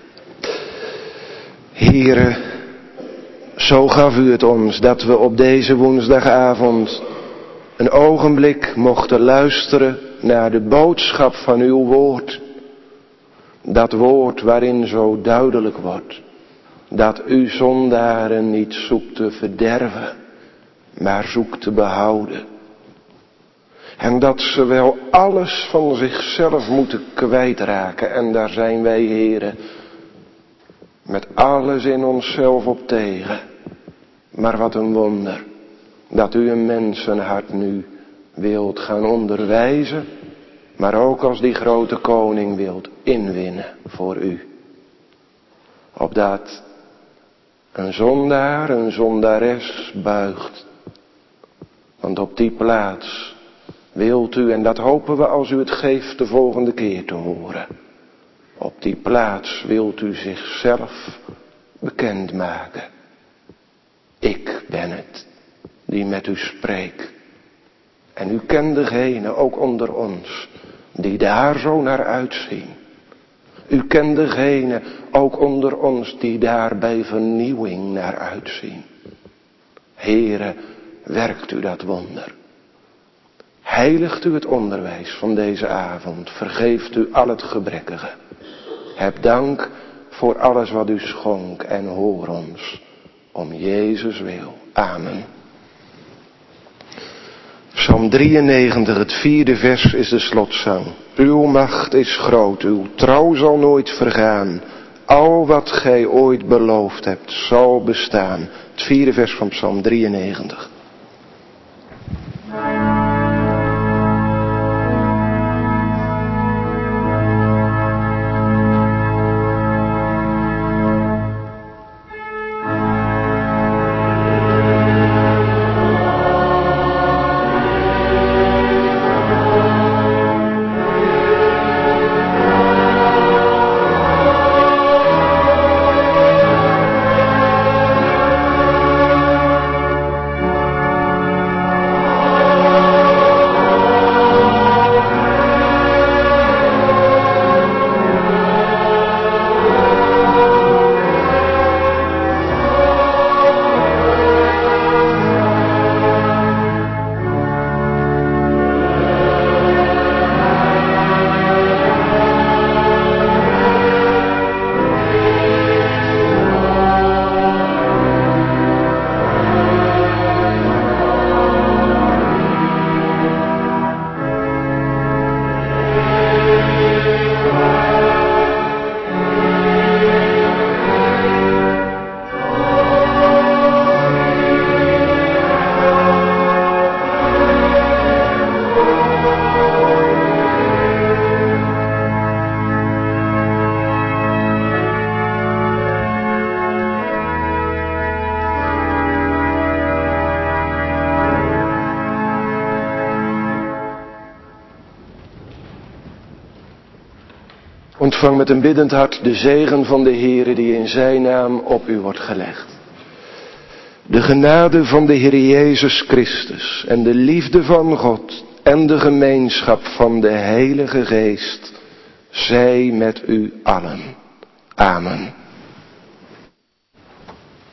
Heere, zo gaf u het ons dat we op deze woensdagavond een ogenblik mochten luisteren naar de boodschap van uw woord. Dat woord waarin zo duidelijk wordt dat u zondaren niet zoekt te verderven, maar zoekt te behouden. En dat ze wel alles van zichzelf moeten kwijtraken. En daar zijn wij, Heere, met alles in onszelf op tegen. Maar wat een wonder dat u een mensenhart nu wilt gaan onderwijzen, maar ook als die grote koning wilt inwinnen voor u. Opdat een zondaar, een zondares buigt. Want op die plaats wilt u, en dat hopen we als u het geeft de volgende keer te horen. Op die plaats wilt u zichzelf bekendmaken. Ik ben het die met u spreekt. En u kent degene ook onder ons die daar zo naar uitzien. U kent degene ook onder ons die daar bij vernieuwing naar uitzien. Heere, werkt u dat wonder. Heiligt u het onderwijs van deze avond. Vergeeft u al het gebrekkige. Heb dank voor alles wat u schonk en hoor ons. Om Jezus wil. Amen. Psalm 93, het 4e vers is de slotzang. Uw macht is groot, uw trouw zal nooit vergaan. Al wat gij ooit beloofd hebt, zal bestaan. Het 4e vers van Psalm 93. Ontvang met een biddend hart de zegen van de Heere die in zijn naam op u wordt gelegd. De genade van de Heer Jezus Christus en de liefde van God en de gemeenschap van de Heilige Geest zij met u allen. Amen.